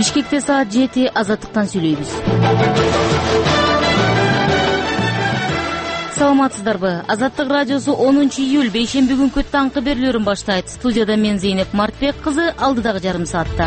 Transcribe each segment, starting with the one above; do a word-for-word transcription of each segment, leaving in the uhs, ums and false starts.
Бишкекте саат жети, Азаттыктан сүйлөйбүз. Саламатсыздарбы? Азаттык радиосу онунчу июль бейшемби күнкү таңкы берүүлөрүн баштайт. Студияда мен Зейнеп Мартбек кызы, алдыдагы жарым саатта.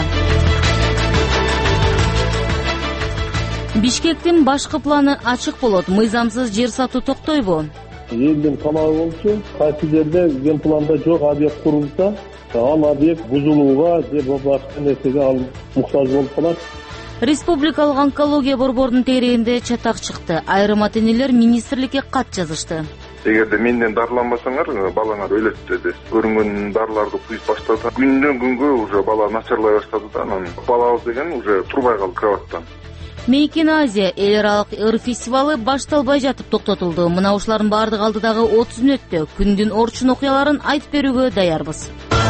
Бишкектин башкы планы ачык болот. Мыйзамсыз жер сатуу токтойбу? Элдин талабы болчу, кайсы жерде ген планда жок объект курулса, ал объект бузулууга же башка нерсеге ал муктаж болуп калат. Республикалык онкология борборунун тегерегинде чатак чыкты. Айрым ата-энелер министрликке кат жазышты. Эгерде менден дарыланбасаңар, балаңар өлөт деди. Көрүнгөн дарыларды куюп баштады. Күндөн күнгө уже бала начарлай баштады да, анан балабыз деген уже турбай калды кроваттан. Мейкин Азия эл аралык ыр фестивалы башталбай жатып токтотулду. Мына ушулардын баардыгы алдыдагы отуз мүнөттө күндүн орчун окуяларын айтып берүүгө даярбыз.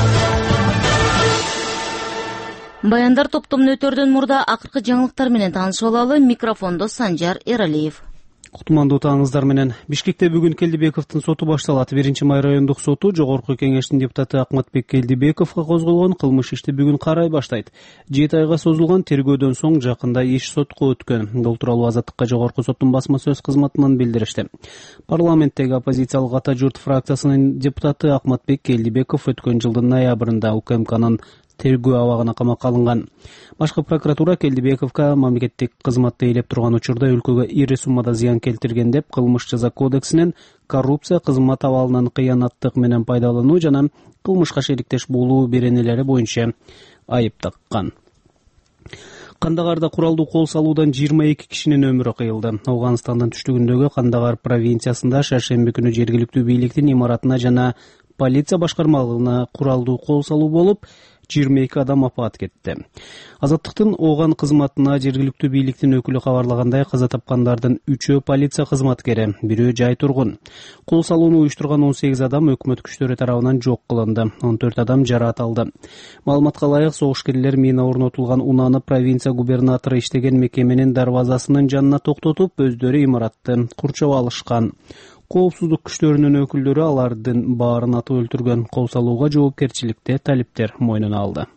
Баяндар топтомун өтөрдөн мурда акыркы жаңылыктар менен таанышып алалы. Микрофондо Санжар Эралиев. Кутмандуу таңыңыздар менен. Бишкекте бүгүн Келдибековдун соту башталат. биринчи май райондук соту Жогорку кеңештин депутаты Акматбек Келдибековго козголгон кылмыш ишти бүгүн карай баштайт. жети айга созулган тергөөдөн соң жакында иш сотко өткөн. Бул тууралуу Азаттыкка Жогорку соттун басма сөз кызматынан билдиришти. Парламенттеги оппозициялык Ата журт фракциясынын депутаты Акматбек Келдибеков өткөн жылдын ноябрында УКМКнын тергөө абагына камакка алынган. Башкы прокуратура Келдибековго мамлекеттик кызматты ээлеп турган учурда өлкөгө ири суммада зыян келтирген деп кылмыш жаза кодексинин коррупция, кызмат абалынан кыянаттык менен пайдалануу жана кылмышка шериктеш болуу беренелери боюнча айып таккан. Кандагарда куралдуу кол салуудан жыйырма эки кишинин өмүрү кыйылды. Афганстандын түштүгүндөгү Кандагар провинциясында шаршемби күнү жергиликтүү бийликтин имаратына жана полиция башкармалыгына куралдуу кол салуу болуп, жыйырма эки адам апаат кетти. Азаттыктын оган кызматына жергиликтүү бийликтин өкүлү кабарлагандай, каза тапкандардын үчөө полиция кызматкери, бирөө жай тургун. Кол салууну уюштурган он сегиз адам өкмөт күчтөрү тарабынан жок кылынды. он төрт адам жараат алды. Маалыматка ылайык, согушкерлер мина орнотулган унааны провинция губернатору иштеген мекеменин дарбазасынын жанына токтотуп, өздөрү имаратты курчап алышкан. Коопсуздук күчтөрүнүн өкүлдөрү алардын баарын атып өлтүргөн. Кол салууга жоопкерчиликте талиптер мойнуна алды.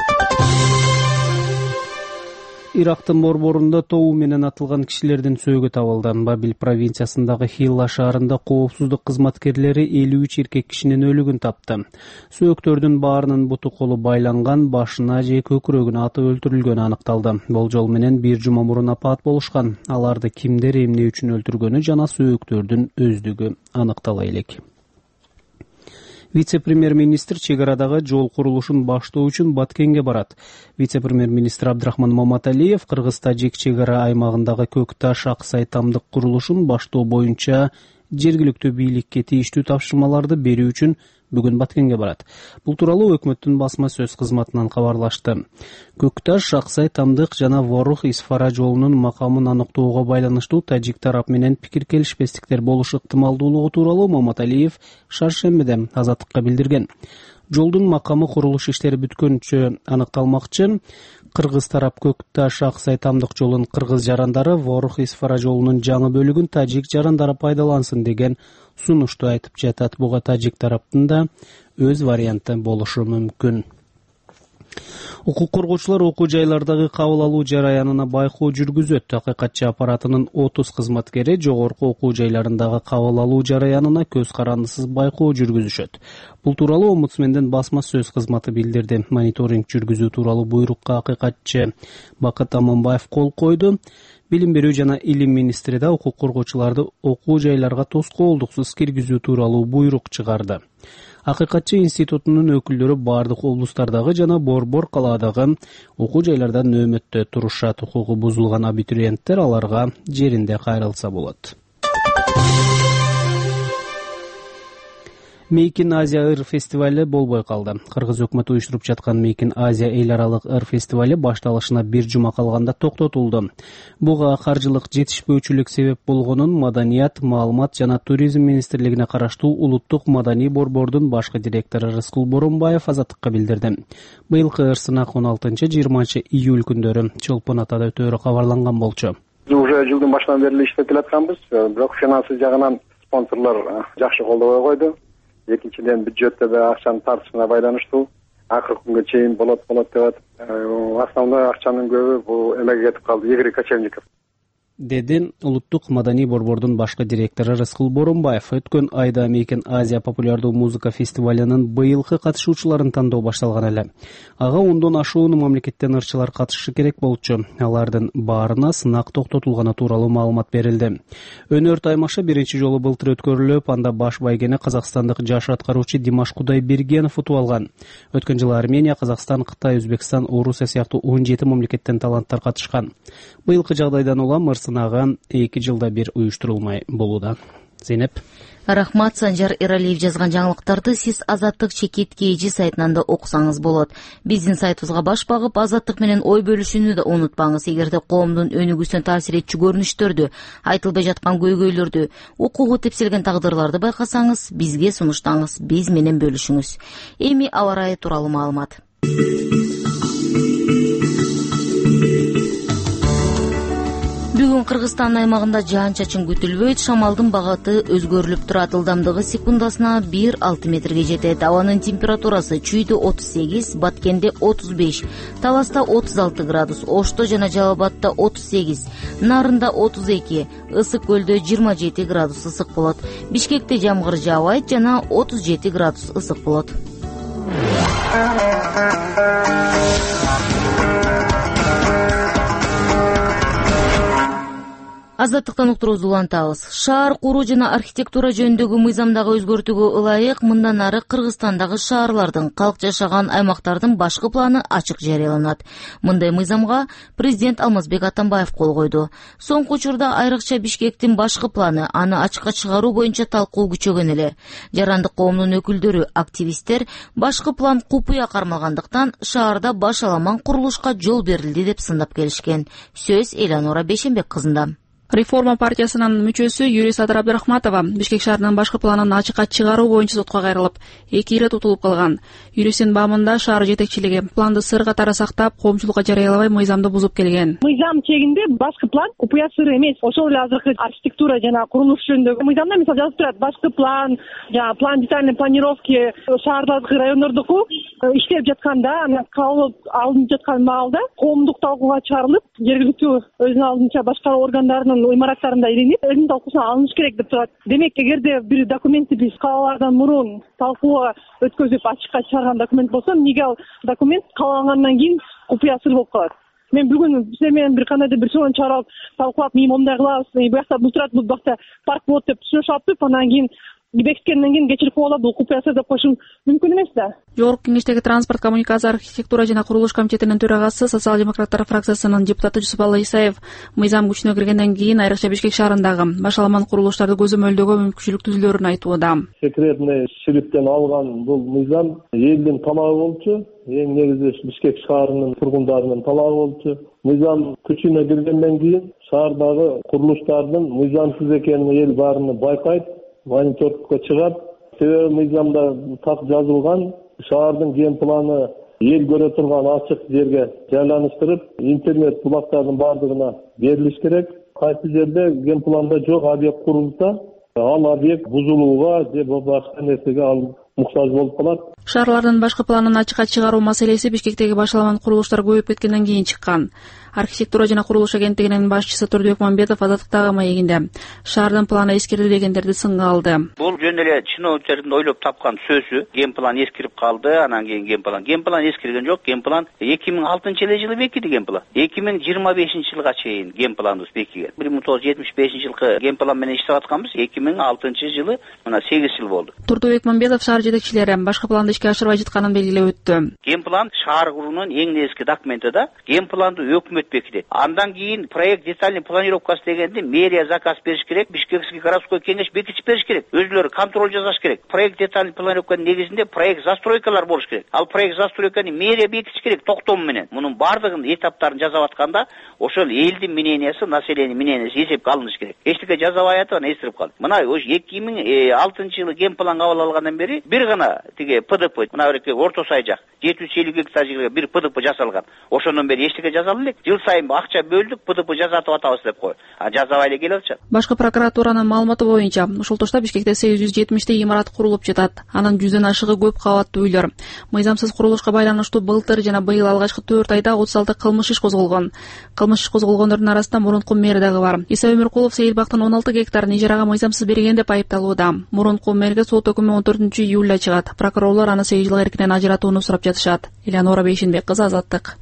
Ирактын борборунда тобу менен атылган кишилердин сөөгү табылды. Бабил провинциясындагы Хилла шаарында коопсуздук кызматкерлери элүү үч эркек кишинин өлүгүн тапты. Сөөктөрдүн баарынын буту колу байланган, башына же көкүрөгүнө атып өлтүрүлгөнү аныкталды. Болжол менен бир жума мурун апаат болушкан. Аларды кимдер эмне үчүн өлтүргөнү жана сөөктөрдүн өздүгү аныктала элек. Вице-премьер-министр чек арадагы жол курулушун баштоо үчүн Баткенге барат. Вице-премьер-министр Абдрахман Маматалиев Кыргыз-Тажик чек ара аймагындагы Көкташ Аксай тамдык курулушун баштоо боюнча жергиликтүү бийликке тийиштүү тапшырмаларды берүү үчүн бүгүн Баткенге барат. Бул тууралуу өкмөттүн басма сөз кызматынан кабарлашты. Көкташ, Аксай тамдык жана Ворух Исфара жолунун макамын аныктоого байланыштуу тажик тарап менен пикир келишпестиктер болушу ыктымалдуулугу тууралуу Маматалиев шаршембиде Азаттыкка билдирген. Жолдун макамы курулуш иштери бүткөнчө аныкталмакчы. Кыргыз тарап Көкташ Аксай тамдык жолун кыргыз жарандары, Ворух Исфара жолунун жаңы бөлүгүн тажик жарандары пайдалансын деген сунушту айтып жатат. Буга тажик тараптын да өз варианты болушу мүмкүн. Укук коргоочулар окуу жайлардагы кабыл алуу жараянына байкоо жүргүзөт. Акыйкатчы аппаратынын отуз кызматкери жогорку окуу жайларындагы кабыл алуу жараянына көз карандысыз байкоо жүргүзүшөт. Бул тууралуу омбудсмендин басма сөз кызматы билдирди. Мониторинг жүргүзүү тууралуу буйрукка акыйкатчы Бакыт Аманбаев кол койду. Билим берүү жана илим министри да укук коргоочуларды окуу жайларга тоскоолдуксуз киргизүү тууралуу буйрук чыгарды. Акыйкатчы институтунун өкүлдөрү бардык облустардагы жана Борбор калаадагы окуу жайларда нөөмөттө турушат. Укугу бузулган абитуриенттер аларга жеринде кайрылса болот. Мейкин Азия ыр фестивалы болбой калды. Кыргыз өкмөтү уюштуруп жаткан Мейкин Азия эл аралык ыр фестивалы башталышына бир жума калганда токтотулду. Буга каржылык жетишпөөчүлүк себеп болгонун Маданият, маалымат жана туризм министрлигине караштуу улуттук маданий борбордун башкы директору Рыскул Боронбаев Азаттыкка билдирди. Быйылкы ыр сынак он алтынчы жыйырманчы июль күндөрү Чолпон Атада өтөөрү кабарланган болчу. Уже жылдын башынан бери иштетип атканбыз, бирок финансы жагынан спонсорлор жакшы колдобой койду. Экинчиден бюджетте да акчанын тартышына байланыштуу акыркы күнгө чейин болот болот деп атып основной акчанын көбү бул эмеге кетип калды, Игорь Кочевников, деди улуттук маданий борбордун башкы директору Рыскул Боронбаев. Өткөн айда Американ Азия популярдуу музыка фестивалынын быйылкы катышуучуларын тандоо башталган эле. Ага ондон ашуун мамлекеттен ырчылар катышы керек болчу. Алардын баарына сынак токтотулганы тууралуу маалымат берилди. Өнөр таймашы биринчи жолу былтыр өткөрүлүп, анда баш байгени казакстандык жаш аткаруучу Димаш Кудайбергенов утуп алган. Өткөн жылы Армения, Казакстан, Кытай, Өзбекстан, Орусия сыяктуу он жети мамлекеттен таланттар катышкан. Быйылкы жагдайдан улам сынагы эки жылда бир уюштурулмай болууда. Зейнеп. Рахмат. Санжар Эралиев жазган жаңылыктарды сиз Азаттык чекит кейжи сайтынан да окусаңыз болот. Биздин сайтыбызга баш багып, Азаттык менен ой бөлүшүүнү да унутпаңыз. Эгерде коомдун өнүгүүсүнө таасир этчү көрүнүштөрдү, айтылбай жаткан көйгөйлөрдү, укугу тепселген тагдырларды байкасаңыз, бизге сунуштаңыз, биз менен бөлүшүңүз. Эми аба ырайы тууралуу маалымат. Бүгүн Кыргызстан аймагында жаан-чачын күтүлбөйт, шамалдын багаты өзгөрүлүп турат. Ылдамдыгы секундасына бир алты метрге жетет. Абанын температурасы Чүйдө отуз сегиз, Баткенде отуз беш, Таласта отуз алты градус, Ошто жана Жалал Абадта отуз сегиз, Нарында отуз эки, Ысык көлдө жыйырма жети градус ысык болот. Бишкекте жамгыр жаабайт жана отуз жети градус ысык болот. Азаттыктан уктуруубузду улантабыз. Шаар куруу жана архитектура жөнүндөгү мыйзамдагы өзгөртүүгө ылайык мындан ары Кыргызстандагы шаарлардын, калк жашаган аймактардын башкы планы ачык жарыяланат. Мындай мыйзамга президент Алмазбек Атамбаев кол койду. Соңку учурда айрыкча Бишкектин башкы планы, аны ачыкка чыгаруу боюнча талкуу күчөгөн эле. Жарандык коомдун өкүлдөрү, активисттер башкы план купуя кармалгандыктан шаарда башаламан курулушка жол берилди деп сындап келишкен. Сөз Эланора Бешенбек кызында. Реформа партиясынын мүчөсү Юрий Садыр Абдрахматова Бишкек шаарынын башкы планын ачыкка чыгаруу боюнча сотко кайрылып, эки ирет утулуп калган. Юристтин баамында шаар жетекчилиги планды сыр катары сактап, коомчулукка жарыялабай мыйзамды бузуп келген. Мыйзам чегинде башкы план купуя сыр эмес. Ошол эле азыркы архитектура жана курулуш жөнүндөгү мыйзамда мисалы жазып турат, башкы план, жана план детальной планировки шаардардыкы, райондордуку иштеп жатканда, анан кабыл алынып жаткан маалда коомдук талкууга чыгарылып, жергиликтүү өзүнүн алдынча башкаруу органдарынын имараттарында илинип, элдин талкуусуна алыныш керек деп турат. Демек, эгерде бир документти биз каалардан мурун талкууга өткөзүп ачыкка чыгарган документ болсо, эмнеге ал документ каалангандан кийин купуя сыр болуп калат? Мен бүгүн сиздер менен бир кандайдыр бир сонун чыгарып талкуулап, мен мондай кылабыз, буякта бул турат, бул бакта парк болот деп сүйлөшүп алып, анан кийин бекиткенден кийин кечирип коюлуп, бул купуя сыр деп коюшум мүмкүн эмес да. Жогорку кеңештеги транспорт, коммуникация, архитектура жана курулуш комитетинин төрагасы, социал-демократтар фракциясынын депутаты Жусупалла Исаев мыйзам күчүнө киргенден кийин айрыкча Бишкек шаарындагы башаламан курулуштарды көзөмөлдөгө мүмкүнчүлүк түзүлөрүн айтууда. Секретный шрифттен алган бул мыйзам элдин талабы болчу, эң негизи Бишкек шаарынын тургундарынын талабы болчу. Мыйзам күчүнө киргенден кийин шаардагы курулуштардын мыйзамсыз экенин эл баарына байкайт, мониторингке чыгат. Себеби мыйзамда так жазылган, шаардын ген планы эл көрө турган ачык жерге жайланыштырып, интернет булактардын баардыгына берилиш керек. Кайсы жерде ген планда жок объект курулса, ал объект бузулууга же башка нерсеге ал муктаж болуп калат. Шаарлардын башкы планын ачыкка чыгаруу маселеси Бишкектеги башаламан курулуштар көбөйүп кеткенден кийин чыккан. Архитектура жана курулуш агенттигинин башчысы Турдубек Мамбетов Азаттыктагы маегинде шаардын планы эскирди дегендерди сынга алды. Бул жөн эле чиновниктөрдүн ойлоп тапкан сөзү. Ген план эскирип калды, анан кийин ген план. Ген план эскирген жок, ген план эки миң алтынчы жылы бекиди ген план. эки миң жыйырма бешинчи жылга чейин ген планыбыз бекиген. бир миң тогуз жүз жетимиш бешинчи жылкы ген план менен иштеп атканбыз. эки миң алтынчы жылы мына сегиз жыл болду. Турдубек Мамбетов шаар жетекчилери башкы планды ишке ашырбай жатканын белгилеп өттү. Ген план шаар куруунун эң негизги документи да. Ген планды өкмөт бекитет. Андан кийин проект детальный планировкасы дегенди мэрия заказ бериш керек, Бишкекский городской кеңеш бекитип бериш керек. Өзүлөрү контроль жасаш керек. Проект детальный планировканын негизинде проект застройкалар болуш керек. Ал проект застройканы мэрия бекитиш керек токтому менен. Мунун бардыгын этаптарын жазап атканда ошол элдин мнениясы, населениянын мнениясы эсепке алыныш керек. Эчтеке жазабай атып, аны эстирип калды. Мына эки миң алтынчы жылы ген план кабыл алгандан бери бир гана тиги П ПДП мына бир Орто Сай жак жети жүз элүү гектар жерге бир ПДП жасалган. Ошондон бери эчтеке жасала элек. Жыл сайын акча бөлдүк, ПДП жасатып атабыз деп кой. А жасабай эле келип атышат. Башкы прокуратуранын маалыматы боюнча, ушул тошто Бишкекте сегиз жүз жетимиштей имарат курулуп жатат. Анын жүздөн ашыгы көп кабаттуу үйлөр. Мыйзамсыз курулушка байланыштуу былтыр жана быйыл алгачкы төрт айда отуз алты кылмыш иш козголгон. Кылмыш иш козголгондордун арасында мурунку мэр дагы бар. Иса Өмүркулов Сейилбактын он алты гектарын ижарага мыйзамсыз берген деп айыпталууда. Мурунку мэрге сот өкүмү он төртүнчү июлда чыгат. Прокурорлор аны сегиз жылга эркинен ажыратууну сурап жатышат. Элеонора Бейшенбек кызы, Азаттык.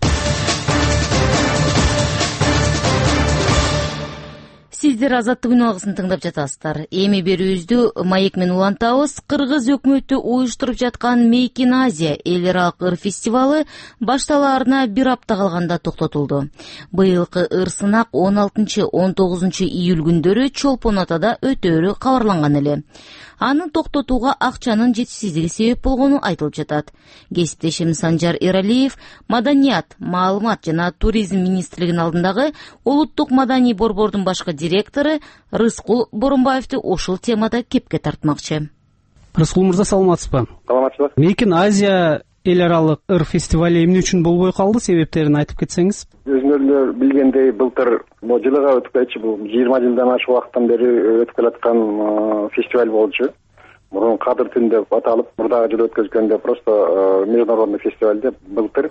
Сиздер Азаттык үн алгысын тыңдап жатасыздар. Эми берүүбүздү маек менен улантабыз. Кыргыз өкмөтү уюштуруп жаткан Make in Asia эл аралык ыр фестивалы башталаарына бир апта калганда токтотулду. Быйылкы ыр сынак он алтынчы он тогузунчу июль күндөрү Чолпон Атада өтөөрү кабарланган эле. Аны токтотууга акчанын жетишсиздиги себеп болгону айтылып жатат. Кесиптешим Санжар Эралиев Маданият, маалымат жана туризм министрлигинин алдындагы улуттук маданий борбордун башкы директору Рыскул Боронбаевди ушул темада кепке тартмакчы. Рыскул мырза, саламатсызбы? Саламатсызбы. Make in Asia эл аралык ыр фестивали эмне үчүн болбой калды, себептерин айтып кетсеңиз? Өзүңөр билгендей, былтыр бул жылга өтүп кетчү, бул жыйырма жылдан ашык убакыттан бери өтүп келаткан фестиваль болчу. Мурун Кадыр түнү деп аталып, мурдагы жылы өткөзгөндө просто международный фестиваль деп былтыр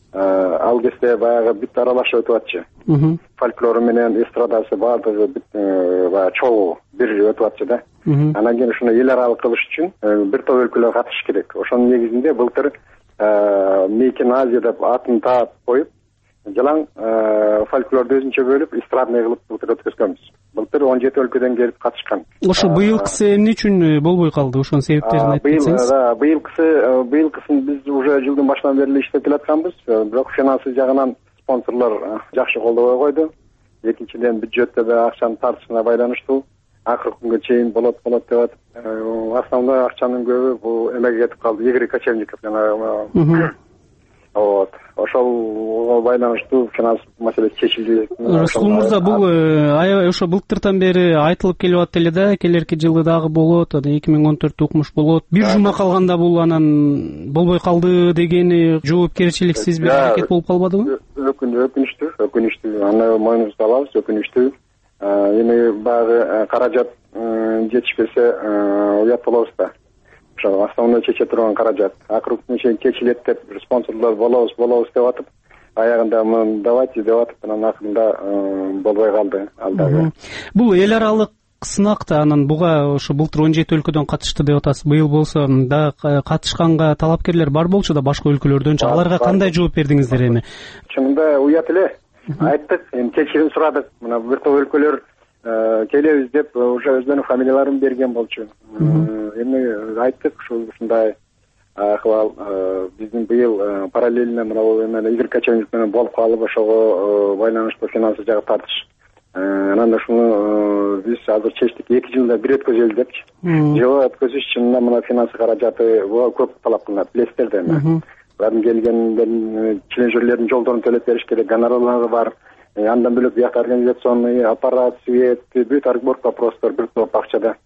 ал кезде баягы бүт аралашып өтүп атчы. Фольклору менен эстрадасы баардыгы баягы чогуу бир өтүп атчы да. Анан кийин ушуну эл аралык кылыш үчүн бир топ өлкөлөр катышыш керек. Ошонун негизинде былтыр Make in Asia деп атын таап коюп, жалаң фольклорду өзүнчө бөлүп, эстрадный кылып былтыр өткөзгөнбүз. Былтыр он жети өлкөдөн келип катышкан. Ошо быйылкысы эмне үчүн болбой калды? Ошонун себептерин айтып кетсеңиз. Быйылкысы, быйылкысын биз уже жылдын башынан бери иштеп келатканбыз. Бирок финансы жагынан спонсорлор жакшы колдобой койду. Экинчиден бюджетте да акчанын тартышына байланыштуу. Акыркы күнгө чейин болот болот деп атып, основной акчанын көбү бул эмеге кетип калды. Игорь Кочевников жана вот. Ошол байланыштуу финанс маселеси чечилди. Рыскул мырза, бул аябай ошо былтыртан бери айтылып келип атты эле да, келерки жылы дагы болот, эки миң он төрттө укмуш болот. Бир жума калганда бул анан болбой калды дегени жоопкерчиликсиз бир аракет болуп калбадыбы? Өкүнүчтүү, өкүнүчтүү. Аны мойнубузга алабыз, өкүнүчтүү. Эми баягы каражат жетишпесе уят болобуз да. Ошо основной чече турган каражат. Акыркы күнгө чейин чечилет деп спонсорлор болобуз, болобуз деп атып, аягында мын давайте деп атып, анан акырында болбой калды ал дагы. Бул эл аралык сынакта анан буга ошо былтыр он жети өлкөдөн катышты деп атасыз. Быйыл болсо да катышканга талапкерлер бар болчу да башка өлкөлөрдөнчү. Аларга кандай жооп бердиңиздер эми? Чынында уят эле. Айттык, эми кечирим сурадык. Мына бир топ өлкөлөр келебиз деп уже өздөрүнүн фамилияларын берген болчу. Эми айттык, ушундай акыбал биздин быйыл параллельно мына Игорь Кочевник менен болуп калып, ошого байланыштуу финансы жагы тартыш. Анан ошону биз азыр чечтик, эки жылда бир өткөзөлү депчи. Жылы өткөзүш чынында мына финансы каражаты көп талап кылынат, билесиздер да эми. Бардын келгендердин членжерлердин жолдорун төлөп бериш керек, гонорарлары бар. Андан бөлөк биякта организационный аппарат, свет, бүт арборка просто бир топ акчада.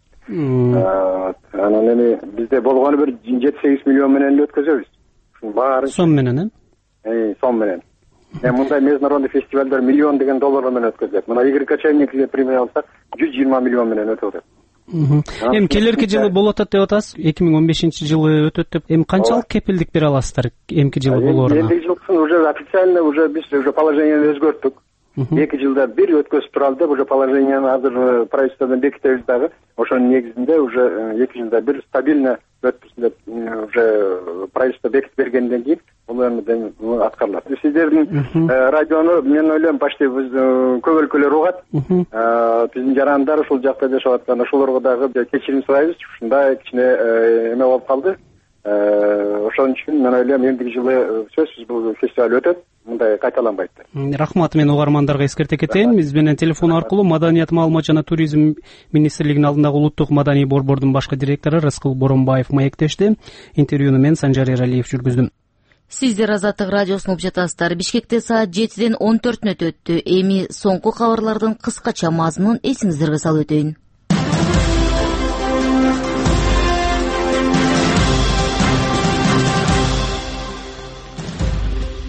Анан эми бизде болгону бир жети сегиз миллион менен эле өткөзөбүз. Ушунун баары сом менен, э? Сом менен. Эми мындай международный фестивалдар миллион деген доллар менен өткөзүлөт. Мына Игорь Кочевникке пример алсак, жүз жыйырма миллион менен өтүп атат. Эми келерки жылы болот деп атасыз, эки миң он бешинчи жылы өтөт деп. Эми канчалык кепилдик бере аласыздар эмки жылы болооруна? Эмки жылкысын уже официально уже биз уже положениени өзгөрттүк. Эки жылда бир өткөзүп туралы деп уже положениени азыр правительстводон бекитебиз дагы. Ошонун негизинде уже эки жылда бир стабильно өткөзсүн деп уже правительство бекитип бергенден кийин бул эми аткарылат. Сиздердин радиону мен ойлойм почти биз көп өлкөлөр угат. Биздин жарандар ушул жакта жашап аткан, ошолорго дагы кечирим сурайбыз. Ушундай кичине эме болуп калды. Ошон үчүн мен ойлойм эмдиги жылы сөзсүз бул фестиваль өтөт, мындай кайталанбайт. Рахмат, мен угармандарга эскерте кетейин. Биз менен телефон аркылуу Маданият, маалымат жана туризм министрлигинин алдындагы улуттук маданий борбордун башкы директору Рыскул Боронбаев маектешти. Интервьюну мен Санжар Эралиев жүргүздүм. Сиздер Азаттык радиосун угуп жатасыздар. Бишкекте саат жетиден он төртүнө өттү. Эми соңку кабарлардын кыскача мазмунун эсиңиздерге салып өтөйүн.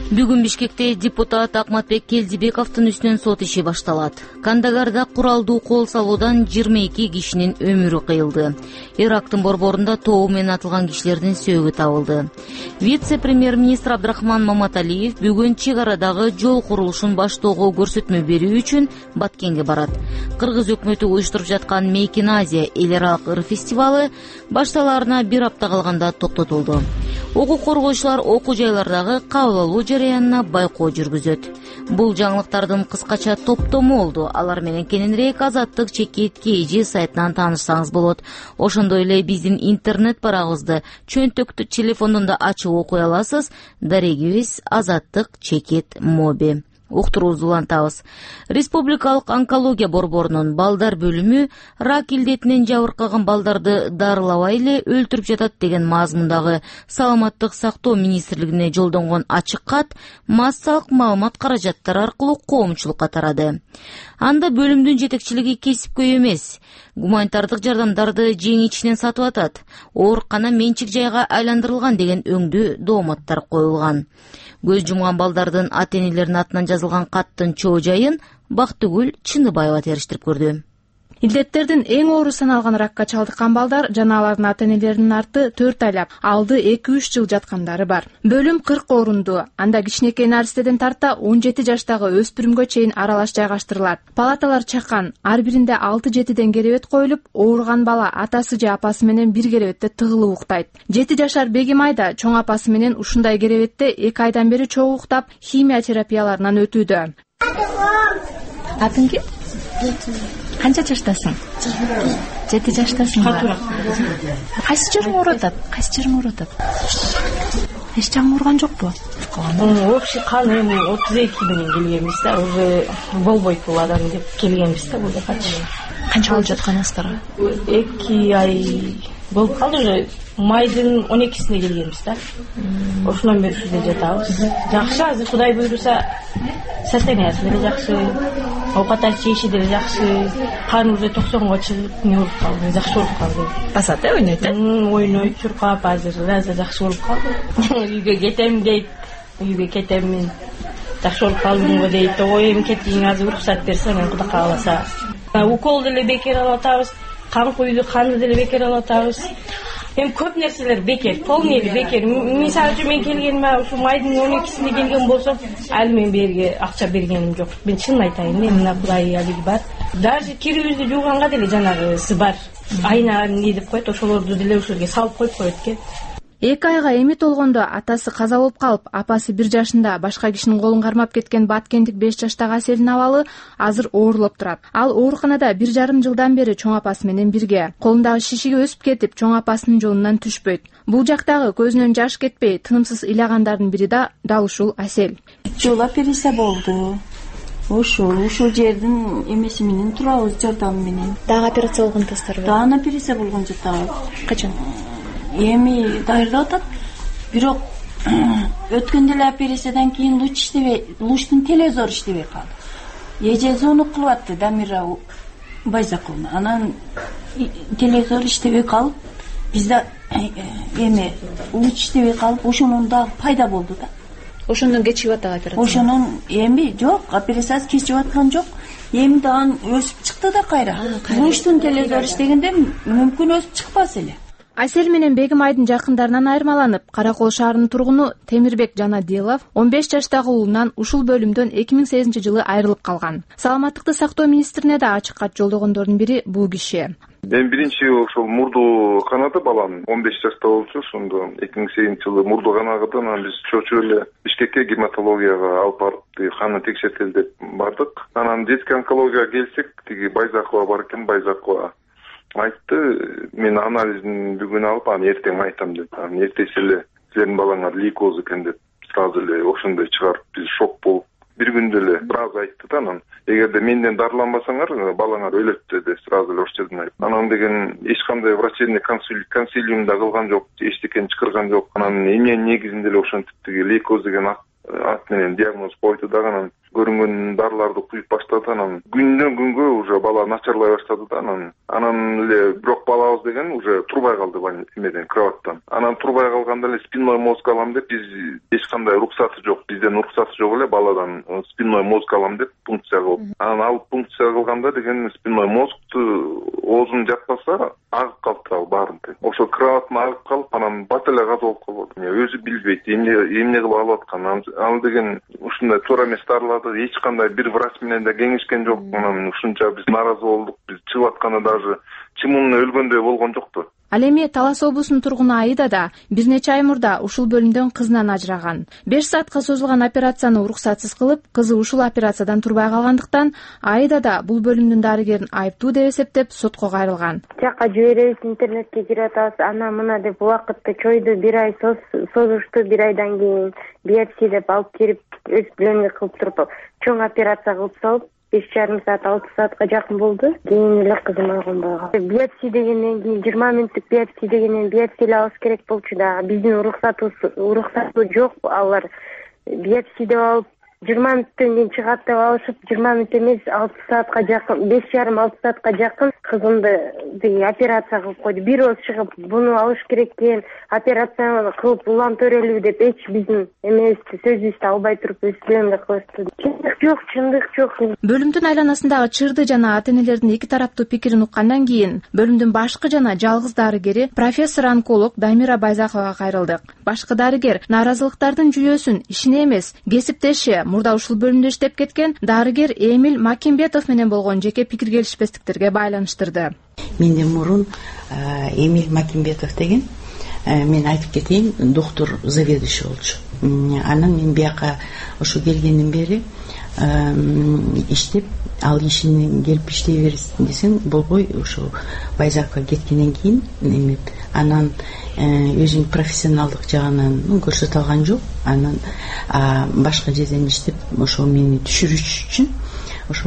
Бүгүн Бишкекте депутат Акматбек Келдибековдун үстүнөн сот иши башталат. Кандагарда куралдуу кол салуудан жыйырма эки кишинин өмүрү кыйылды. Ирактын борборунда тобу менен атылган кишилердин сөөгү табылды. Вице-премьер-министр Абдрахман Маматалиев бүгүн чек арадагы жол курулушун баштоого көрсөтмө берүү үчүн Баткенге барат. Кыргыз өкмөтү уюштуруп жаткан Мейкин Азия эл аралык ыр фестивалы башталаарына бир апта калганда токтотулду. Укук коргоочулар окуу жайлардагы кабыл алуу жараянына байкоо жүргүзөт. Бул жаңылыктардын кыскача топтому болду. Алар менен кененирээк Азаттык чекит kg сайтынан таанышсаңыз болот. Ошондой эле биздин интернет барагыбызды чөнтөктү телефондон да ачып окуй аласыз. Дарегибиз Азаттык чекит моби. Уктуруубузду улантабыз. Республикалык онкология борборунун балдар бөлүмү рак илдетинен жабыркаган балдарды дарылабай эле өлтүрүп жатат деген мазмундагы Саламаттык сактоо министрлигине жолдонгон ачык кат массалык маалымат каражаттары аркылуу коомчулукка тарады. Анда бөлүмдүн жетекчилиги кесипкөй эмес, гуманитардык жардамдарды жең ичинен сатып атат, оорукана менчик жайга айландырылган деген өңдүү дооматтар коюлган. Көз жумган балдардын ата-энелеринин атынан жазылган каттын чоо жайын Бактыгүл Чыныбаева териштирип көрдү. Илдеттердин эң оору саналган ракка чалдыккан балдар жана алардын ата-энелеринин арты төрт айлап, алды эки үч жыл жаткандары бар. Бөлүм кырк орунду, анда кичинекей наристеден тарта он жети жаштагы өспүрүмгө чейин аралаш жайгаштырылат. Палаталар чакан, ар биринде алты жетиден керебет коюлуп, ооруган бала атасы же апасы менен бир керебетте тыгылып уктайт. жети жашар Бегим Айда чоң апасы менен ушундай керебетте эки айдан бери чогуу уктап, химия терапияларынан өтүүдө. Атың ки? Канча жаштасың? жети жаштасың. Кайсы жериң ооруп атат? Кайсы жериң ооруп атат? Эч жагың ооруган жокпу? Общий кан эми отуз эки менен келгенбиз да, уже болбойт бул адам деп келгенбиз да бул жака. Канча болуп жатканыңыздарга? эки ай болуп калды, уже майдын он экисинде келгенбиз да. Ошондон бери ушунда жатабыз. Жакшы, азыр Кудай буйруса состояниясы деле жакшы, оокат жеши деле жакшы, кан уже токсонго чыгып, не болуп калды, жакшы болуп калды. Басат э, ойнойт э? Ойнойт, чуркап, азыр азыр жакшы болуп калды. Үйгө кетем дейт, үйгө кетем мен. Жакшы болуп калдымбы дейт, ой эми кетиң, азыр уруксат берсе, мен Кудай кааласа. Укол деле бекер алып атабыз, кан куйду, канды деле бекер алып атабыз. Эми көп нерселер бекер, полный бекер. Мисалы үчүн мен келгениме ушу майдын он экисинде келген болсом, ал мен берге акча бергеним жок. Мен чын айтайын, мына Кудай алиги бар. Даже кирибизди жууганга деле жанагысы бар. Айна эмне деп коет, ошолорду деле ушерге салып коюп коет экен. эки айга эми толгондо атасы каза болуп калып, апасы бир жашында башка кишинин колун кармап кеткен баткендик беш жаштагы Аселдин абалы азыр оорулуп турат. Ал ооруканада бир жарым жылдан бери чоң апасы менен бирге. Колундагы шишиги өсүп кетип, чоң апасынын жолунан түшпөйт. Бул жактагы көзүнөн жаш кетпей, тынымсыз ыйлагандардын бири да дал ушул Асел. Жол операция болду. Ошол, ушул жердин эмеси менен турабыз, жардамы менен. Дагы операция болгонтасыздарбы? Дагы операция болгон жатабыз. Качан? Эми даярдап атат. Бирок өткөн эле операциядан кийин луч иштебей, лучтун телевизор иштебей калды. Эже звонок кылып атты Дамира Байзаковна. Анан телевизор иштебей калып, бизде эми луч иштебей калып, ошонун дагы пайда болду да. Ошондон кечигип атат операция. Ошонун эми жок, операциясы кечигип аткан жок. Эми дагы өсүп чыкты да кайра. Лучтун телевизор иштегенде мүмкүн өсүп чыкпас эле. Асел менен Бегим Айдын жакындарынан айырмаланып, Каракол шаарынын тургуну Темирбек Жанадилов он беш жаштагы уулунан ушул бөлүмдөн эки миң сегизинчи жылы айрылып калган. Саламаттыкты сактоо министрине да ачык кат жолдогондордун бири бул киши. Эми биринчи ошол мурду канады баланын он беш жашта болчу, ошондо эки миң сегизинчи жылы мурду канагыдан анан биз чочуп эле Бишкекке гематологияга алып барып, каны текшертели деп бардык. Анан детский онкологияга келсек, тиги Байзакова бар экен, Байзакова айтты, мен анализин бүгүн алып, аны эртең айтам деп. Анан эртеси эле силердин балаңар лейкоз экен деп сразу эле ошондой чыгарып, биз шок болуп, бир күндө эле сразу айтты да. Анан эгерде менден дарыланбасаңар, балаңар өлөт деди, сразу эле ошол жерден айтты. Анан деген эч кандай врачебный консилиумда кылган жок, эчтекени чакырган жок. Анан эмне негизинде эле ошентип тиги лейкоз деген ат менен диагноз койду да. Анан көрүнгөн дарыларды куюп баштады. Анан күндөн күнгө уже бала начарлай баштады да. Анан анан эле бирок балабыз деген уже турбай калды эмеден, кроваттан. Анан турбай калганда эле спинной мозг алам деп биз эч кандай руксаты жок, бизден руксаты жок эле баладан спинной мозг алам деп пункция кылып. Анан алып пункция кылганда деген спинной мозгту оозун жатпаса агып калды ал баарынтый. Ошо кроватына агып калып, анан бат эле каза болуп калды. Өзү билбейт эмне эмне кылып алып атканын. Ал деген ушундай туура эмес дарыларды эч кандай бир врач менен да кеңешкен жок. Анан ушунча биз нааразы болдук. Биз чыгып атканда даже чымын өлгөндөй болгон жокту. Ал эми Талас облусунун тургуну Аида да бир нече ай мурда ушул бөлүмдөн кызынан ажыраган. беш саатка созулган операцияны уруксатсыз кылып, кызы ушул операциядан турбай калгандыктан Аида да бул бөлүмдүн дарыгерин айыптуу деп эсептеп сотко кайрылган. Жакка жиберебиз, интернетке кирип атабыз, ана мына деп убакытты чойду бир ай созушту, бир айдан кийин биопсия деп алып кирип өз билемге кылып туруп чоң операция кылып салып, беш жарым саат, алты саатка жакын болду. Кийин эле кызым алганбайга. Биопсия дегенден кийин жыйырма мүнөттүк биопсия дегенен биопсия алыш керек болчу да. Биздин уруксатыбыз уруксаты жок. Алар биопсия деп алып жыйырма мүнөттөн кийин чыгат деп алышып, жыйырма мүнөт эмес, алты саатка жакын, беш жарым алты саатка жакын кызымды операция кылып койду. Бир ооз чыгып, буну алыш керек экен, операция кылып улам төрөлүү деп эч биздин эмебизди, сөзүбүздү албай туруп өз билемге кылышты. Чындык жок, чындык жок. Бөлүмдүн айланасындагы чырды жана ата энелердин эки тараптуу пикирин уккандан кийин бөлүмдүн башкы жана жалгыз дарыгери профессор онколог Дамира Байзаковага кайрылдык. Башкы дарыгер нааразылыктардын жүйөсүн ишине эмес, кесиптеши мурда ушул бөлүмдө иштеп кеткен дарыгер Эмиль Макимбетов менен болгон жеке пикир келишпестиктерге байланыштырды. Менден мурун Эмиль Макимбетов деген, мен айтып кетейин, доктор заведующий болчу. Анан мен бияка ошо келгенден бери иштеп, ал ишине келип иштей берсин десең болбой, ошо Байзакова кеткенден кийин эме анан өзүнүн профессионалдык жагынан көрсөтө алган жок. Анан башка жерден иштеп, ошо мени түшүрүш үчүн ошо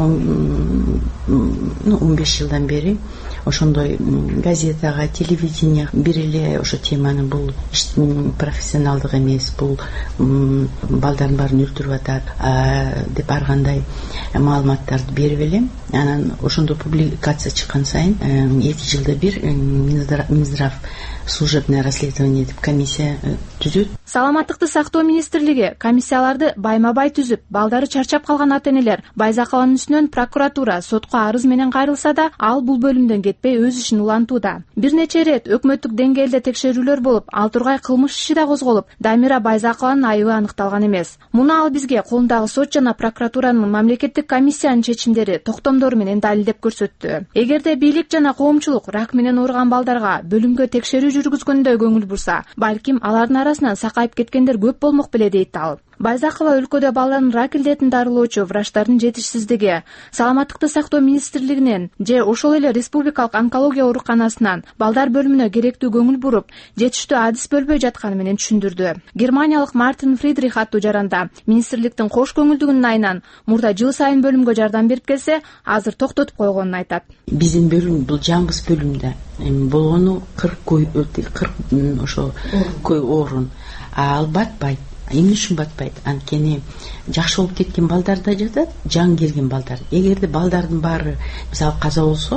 он беш жылдан бери ошондой газетага, телевидение бир эле ошо теманы, бул профессионалдык эмес, бул балдардын баарын өлтүрүп атат деп ар кандай маалыматтарды берип элем. Анан ошондо публикация чыккан сайын эки жылда бир Минздрав служебное расследование деп комиссия түзөт. Саламаттыкты сактоо министрлиги комиссияларды байма-бай түзүп, балдары чарчап калган ата энелер Байзакованын үстүнөн прокуратура сотко арыз менен кайрылса да, ал бул бөлүмдөн кетпей өз ишин улантууда. Бир нече ирет өкмөттүк деңгээлде текшерүүлөр болуп, ал тургай кылмыш иши да козголуп, Дамира Байзакованын айыбы аныкталган эмес. Муну ал бизге колундагы сот жана прокуратуранын мамлекеттик комиссиянын чечимдери токтомдору менен далилдеп көрсөттү. Эгерде бийлик жана коомчулук рак менен ооруган балдарга бөлүмгө текшерүү жүргүзгөндө көңүл бурса, балким алардын арасынан сакайып кеткендер көп болмок беле дейт ал. Байзакова өлкөдө балдардын рак илдетин дарылоочу врачтардын жетишсиздиги, саламаттыкты сактоо министрлигинен же ошол эле республикалык онкология ооруканасынан балдар бөлүмүнө керектүү көңүл буруп, жетиштүү адис бөлбөй жатканы менен түшүндүрдү. Германиялык Мартин Фридрих аттуу жаранда министрликтин кош көңүлдүгүнүн айынан мурда жыл сайын бөлүмгө жардам берип келсе, азыр токтотуп койгонун айтат. Биздин бөлүм бул жалгыз бөлүмдө болгону кырк ошо орун, ал батпайт. Эмне үчүн батпайт? Анткени жакшы болуп кеткен балдар да жатат, жаңы келген балдар. Эгерде балдардын баары мисалы каза болсо,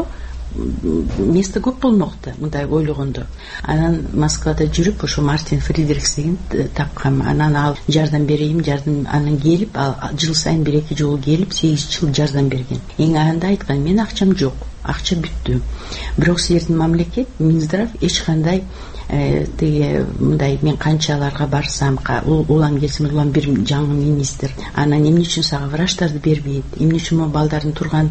место көп болмок да, мындай ойлогондо. Анан Москвада жүрүп, ошо Мартин Фридрихс деген тапкам. Анан ал жардам берейин, жардам анан келип, ал жыл сайын бир эки жолу келип, сегиз жыл жардам берген. Эң аянда айткан, мен акчам жок, акча бүттү. Бирок силердин мамлекет, Минздрав эч кандай тиги мындай мен канчаларга барсам, улам келсем, улам бир жаңы министр, анан эмне үчүн сага врачтарды бербейт, эмне үчүн могу балдардын турган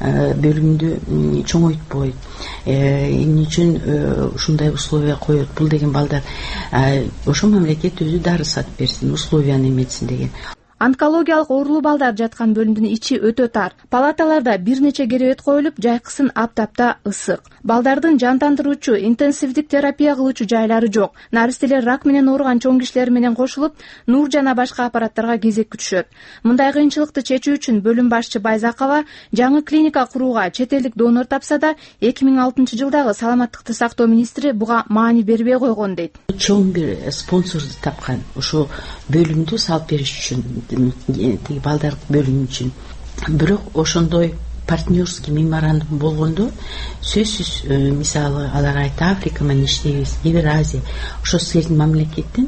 бөлүмдү чоңойтпойт, эмне үчүн ушундай условия коет, бул деген балдар ошо мамлекет өзү дары сатып берсин, условияны эметсин деген. Онкологиялык оорулуу балдар жаткан бөлүмдүн ичи өтө тар. Палаталарда бир нече керебет коюлуп, жайкысын аптапта ысык. Балдардын жантандыруучу, интенсивдик терапия кылуучу жайлары жок. Наристелер рак менен ооруган чоң кишилер менен кошулуп, нур жана башка аппараттарга кезек күтүшөт. Мындай кыйынчылыкты чечүү үчүн бөлүм башчы Байзакова жаңы клиника курууга чет элдик донор тапса да, эки миң алтынчы жылдагы саламаттыкты сактоо министри буга маани бербей койгон дейт. Чоң бир спонсорду тапкан, ошо бөлүмдү салып бериш үчүн. тиги балдардык бөлүм үчүн. Бирок ошондой партнерский меморандум болгондо сөзсүз мисалы алар айтты, Африка менен иштейбиз, Евразия, ошо силердин мамлекеттин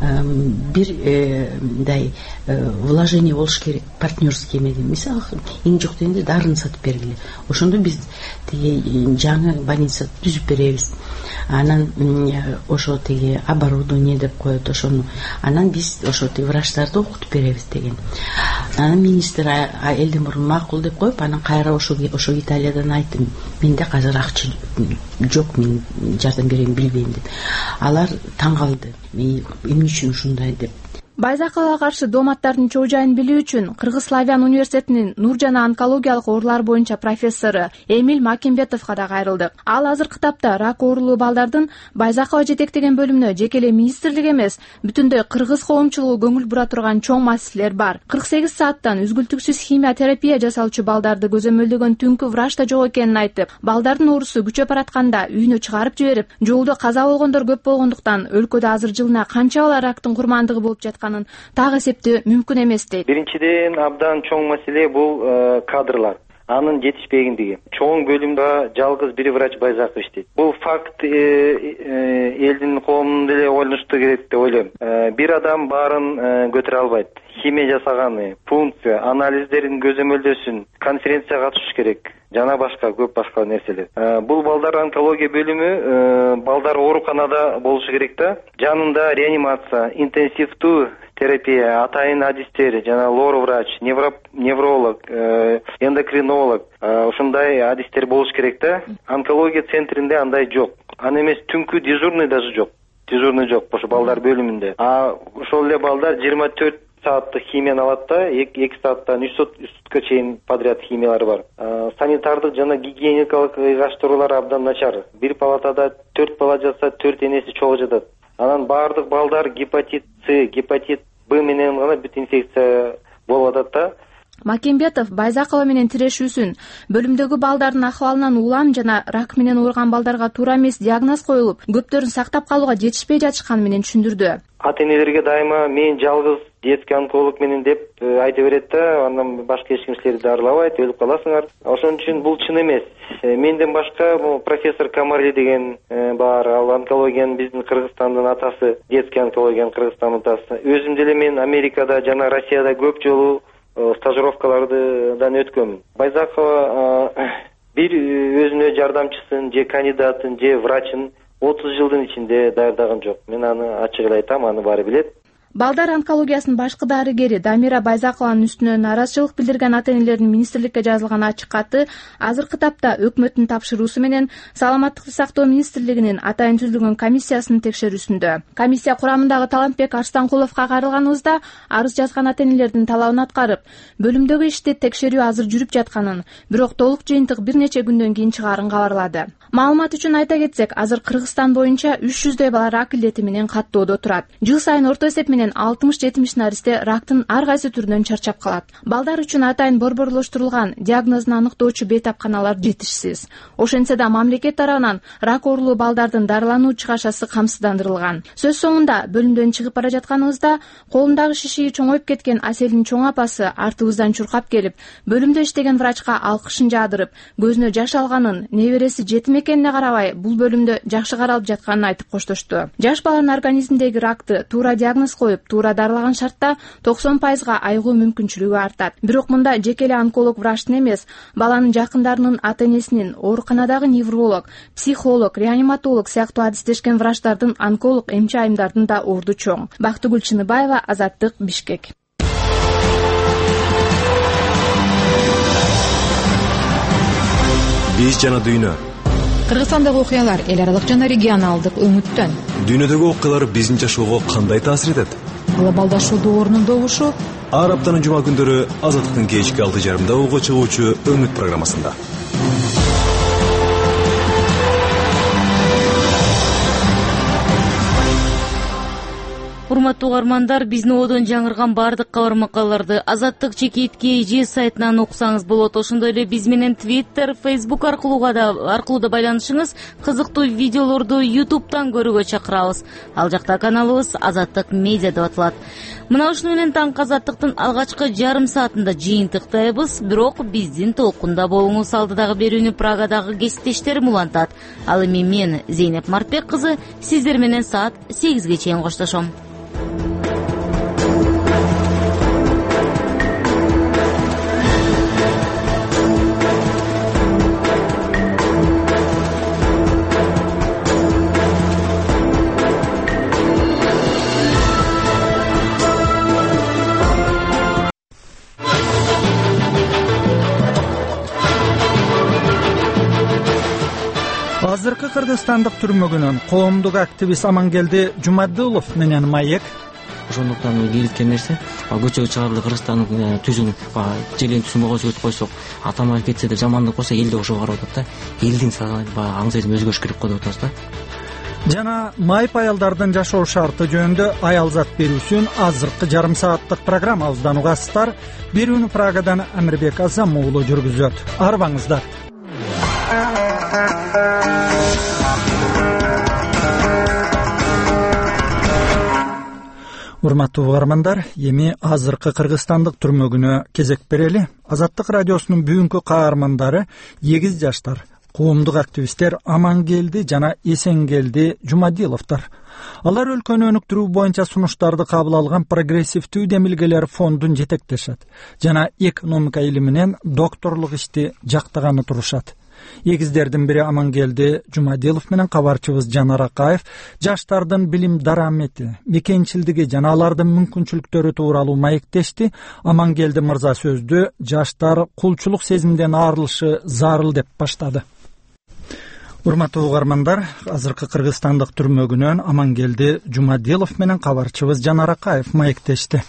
бирдай вложение болуш керек, партнерский эмеде. Мисалы эң жок дегенде дарыны сатып бергиле, ошондо биз тиги жаңы больница түзүп беребиз. Анан ошо тиги оборудование деп коет, ошону анан биз ошо тиги врачтарды окутуп беребиз деген. Анан министр элден мурун макул деп коюп, анан кайра ошо ошо Италиядан айттым, менде азыр акча жок, мен жардам берем билбейм деп. Алар таң калды, эмне үчүн ушундай деп. Байзаковага каршы дооматтардын чоо жайын билүү үчүн Кыргыз Славян университетинин Нур жана онкологиялык оорулар боюнча профессору Эмиль Макимбетовго да кайрылдык. Ал азыркы тапта рак оорулуу балдардын Байзакова жетектеген бөлүмүнө жеке эле министрлик эмес, бүтүндөй кыргыз коомчулугу көңүл бура турган чоң маселелер бар. кырк сегиз сааттан үзгүлтүксүз химиотерапия жасалчу балдарды көзөмөлдөгөн түнкү врач да жок экенин айтып, балдардын оорусу күчөп баратканда үйүнө чыгарып жиберип, жолдо каза болгондор көп болгондуктан өлкөдө азыр жылына канча бала рактын курмандыгы болуп жаткан так эсептөө мүмкүн эмес дейт. Биринчиден абдан чоң маселе бул кадрлар, анын жетишпегендиги. Чоң бөлүмдө жалгыз бир врач Байзаков иштейт. Бул факт элдин коомунун деле ойлонушту керек деп ойлойм. Бир адам баарын көтөрө албайт. Химия жасаганы, функция, анализдерин көзөмөлдөсүн, конференцияга катышыш керек. Жана башка көп башка нерселер. Бул балдар онкология бөлүмү балдар ооруканада болушу керек да. Жанында реанимация, интенсивдүү терапия, атайын адистер, жана лор врач, невролог, эндокринолог, ошондой адистер болуш керек да. Онкология центринде андай жок. Аны эмес, түнкү дежурный даже жок. Дежурный жок ошо балдар бөлүмүндө. А ошол эле балдар жыйырма төрт сааттык химияны алат да, эки сааттан үч сутка чейин подряд химиялары бар. Санитардык жана гигиеникалык ыйгаштыруулар абдан начар. Бир палатада төрт бала жатса, төрт энеси чогуу жатат. Анан баардык балдар гепатит С, гепатит Б менен гана бүт инфекция болуп атат да. Макимбетов Байзакова менен тирешүүсүн бөлүмдөгү балдардын акыбалынан улам жана рак менен ооруган балдарга туура эмес диагноз коюлуп, көптөрүн сактап калууга жетишпей жатышканы менен түшүндүрдү. Ата-энелерге дайыма мен жалгыз детский онколог менен деп айта берет да, андан башка эч ким силерди дарылабайт, өлүп каласыңар. Ошон үчүн бул чын эмес. Менден башка профессор Камарли деген бар, ал онкологиянын биздин Кыргызстандын атасы, детский онкологиянын Кыргызстандын атасы. Өзүм деле мен Америкада жана Россияда көп жолу стажировкалардан өткөмүн. Байзакова бир өзүнө жардамчысын, же кандидатын, же врачын отуз жылдын ичинде даярдаган жок. Мен аны ачык эле айтам, аны баары билет. Балдар онкологиясынын башкы дарыгери Дамира Байзакованын үстүнө нааразычылык билдирген ата-энелердин министрликке жазылган ачык каты азыркы тапта өкмөттүн тапшыруусу менен Саламаттыкты сактоо министрлигинин атайын түзүлгөн комиссиясынын текшерүүсүндө. Комиссия курамындагы Талантбек Арстанкуловго кайрылганыбызда арыз жазган ата-энелердин талабын аткарып, бөлүмдөгү ишти текшерүү азыр жүрүп жатканын, бирок толук жыйынтык бир нече күндөн кийин чыгаарын кабарлады. Маалымат үчүн айта кетсек, азыр Кыргызстан боюнча үч жүздөй бала рак илдети менен каттоодо турат. Жыл сайын орто эсеп менен алтымыш жетимиш наристе рактын ар кайсы түрүнөн чарчап калат. Балдар үчүн атайын борборлоштурулган диагнозун аныктоочу бейтапканалар жетишсиз. Ошентсе да мамлекет тарабынан рак оорулуу балдардын дарылануу чыгашасы камсыздандырылган. Сөз соңунда бөлүмдөн чыгып бара жатканыбызда колундагы шишиги чоңоюп кеткен Аселдин чоң апасы артыбыздан чуркап келип, бөлүмдө иштеген врачка алкышын жаадырып, көзүнө жаш алганын, небереси жетим экенине карабай, бул бөлүмдө жакшы каралып жатканын айтып коштошту. Жаш баланын организминдеги ракты туура диагноз коюп, туура дарылаган шартта токсон пайызга айыгуу мүмкүнчүлүгү артат. Бирок мында жеке эле онколог врачтын эмес, баланын жакындарынын, ата-энесинин, ооруканадагы невролог, психолог, реаниматолог сыяктуу адистешкен врачтардын, онколог эмчи айымдардын да орду чоң. Бактыгүл Чыныбаева, Азаттык, Бишкек. Биз жана дүйнө. Кыргызстандагы окуялар эл аралык жана регионалдык өңүттөн. Дүйнөдөгү окуялар биздин жашоого кандай таасир этет? Глобалдашуу доорунун добушу ар аптанын жума күндөрү Азаттыктын кечки алты жарымда угуу чыгуучу Өңүт программасында. Урматтуу угармандар, биздин одон жаңырган баардык кабар макалаларды Азаттык чекит кей жи сайтынан окусаңыз болот. Ошондой эле биз менен Twitter, Facebook аркылуу да аркылуу да байланышыңыз, кызыктуу видеолорду YouTube'дан көрүүгө чакырабыз. Ал жакта каналыбыз Азаттык медиа деп аталат. Мына ушуну менен таңкы Азаттыктын алгачкы жарым саатында жыйынтыктайбыз, бирок биздин толкунда болуңуз. Алдыдагы берүүнү Прагадагы кесиптештерим улантат. Ал эми мен Зейнеп Мартбек кызы сиздер менен саат сегизге чейин коштошом. Азыркы кыргызстандык түрмөгүнөн коомдук активист Амангелди Жумадилов менен Маек ошондуктан келишкен нерсе көчөгө чыгарылды Кыргызстандын түзүн желен түсүн могозу өтүп койсок атамай кетсе деп жамандык болсо элде ошого карап атат да элдин баягы аң сезими өзгөрүш керек го деп атабыз да. Жана майып аялдардын жашоо шарты жөнүндө аялзат берүүсүн азыркы жарым сааттык программабыздан угасыздар. Берүүнү Прагадан Амирбек Азам уулу жүргүзөт. Арбаңыздар. Урматтуу угармандар, эми азыркы кыргызстандык түрмөгүнө кезек берели. Азаттык радиосунун бүгүнкү каармандары эгиз жаштар, коомдук активисттер Амангелди жана Эсенгелди Жумадиловдор. Алар өлкөнү өнүктүрүү боюнча сунуштарды кабыл алган прогрессивдүү демилгелер фондун жетектешет жана экономика илиминен докторлук ишти жактаганы турушат. Эгиздердин бири Амангелди Жумадилов менен кабарчыбыз Жанар Акаев жаштардын билим дарамети, мекенчилдиги жана алардын мүмкүнчүлүктөрү тууралуу маектешти. Амангелди мырза сөздү жаштар кулчулук сезимден арылышы зарыл деп баштады. Урматтуу угармандар, азыркы кыргызстандык түрмөгүнөн Амангелди Жумадилов менен кабарчыбыз Жанар Акаев маектешти.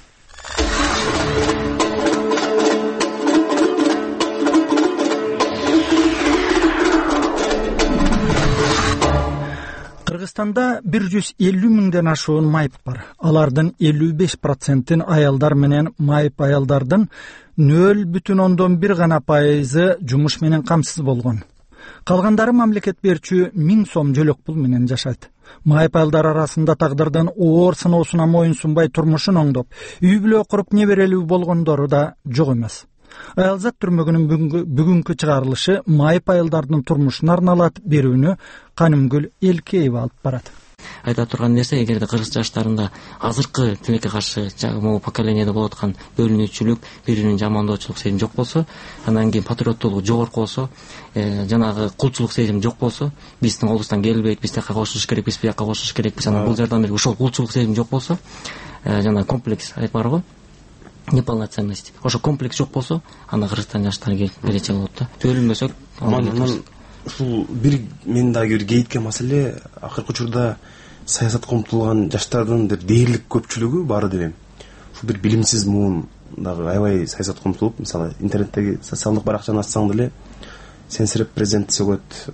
Кыргызстанда бир жүз элүү миңден ашуун майып бар. Алардын элүү беш процентин аялдар менен майып аялдардын нөл бүтүн ондон бир гана пайызы жумуш менен камсыз болгон. Калгандары мамлекет берчү миң сом жөлөк пул менен жашайт. Майып аялдар арасында тагдырдын оор сыноосуна моюн сунбай турмушун оңдоп, үй бүлө куруп неберелүү болгондору да жок эмес. Аялзат түрмөгүнүн бүгүнкү чыгарылышы майып аялдардын турмушуна арналат. Берүүнү Канымгүл Элкеева алып барат. Айта турган нерсе, эгерде кыргыз жаштарында азыркы тилекке каршы могу поколениеде болуп аткан бөлүнүүчүлүк, бири-бирин жамандоочулук сезим жок болсо, анан кийин патриоттуулук жогорку болсо, жанагы кулчулук сезим жок болсо, биздин колубуздан келбейт, биз тияка кошулуш керек, биз бияка кошулуш керекпиз, анан бул жардам берип, ошол кулчулук сезим жок болсо, жана комплекс бар го, неполноценность. Ошо комплекс жок болсо, анда Кыргызстан жаштары келечеги болот да. Бөлүнбөсөк, анан ушул бир мен дагы бир кейиткен маселе, акыркы учурда саясатка умтулган жаштардын бир дээрлик көпчүлүгү баары деп эми. Ушул бир билимсиз муун дагы аябай саясатка умтулуп, мисалы интернеттеги социалдык баракчаны ачсаң деле сенсирип президент сөгөт,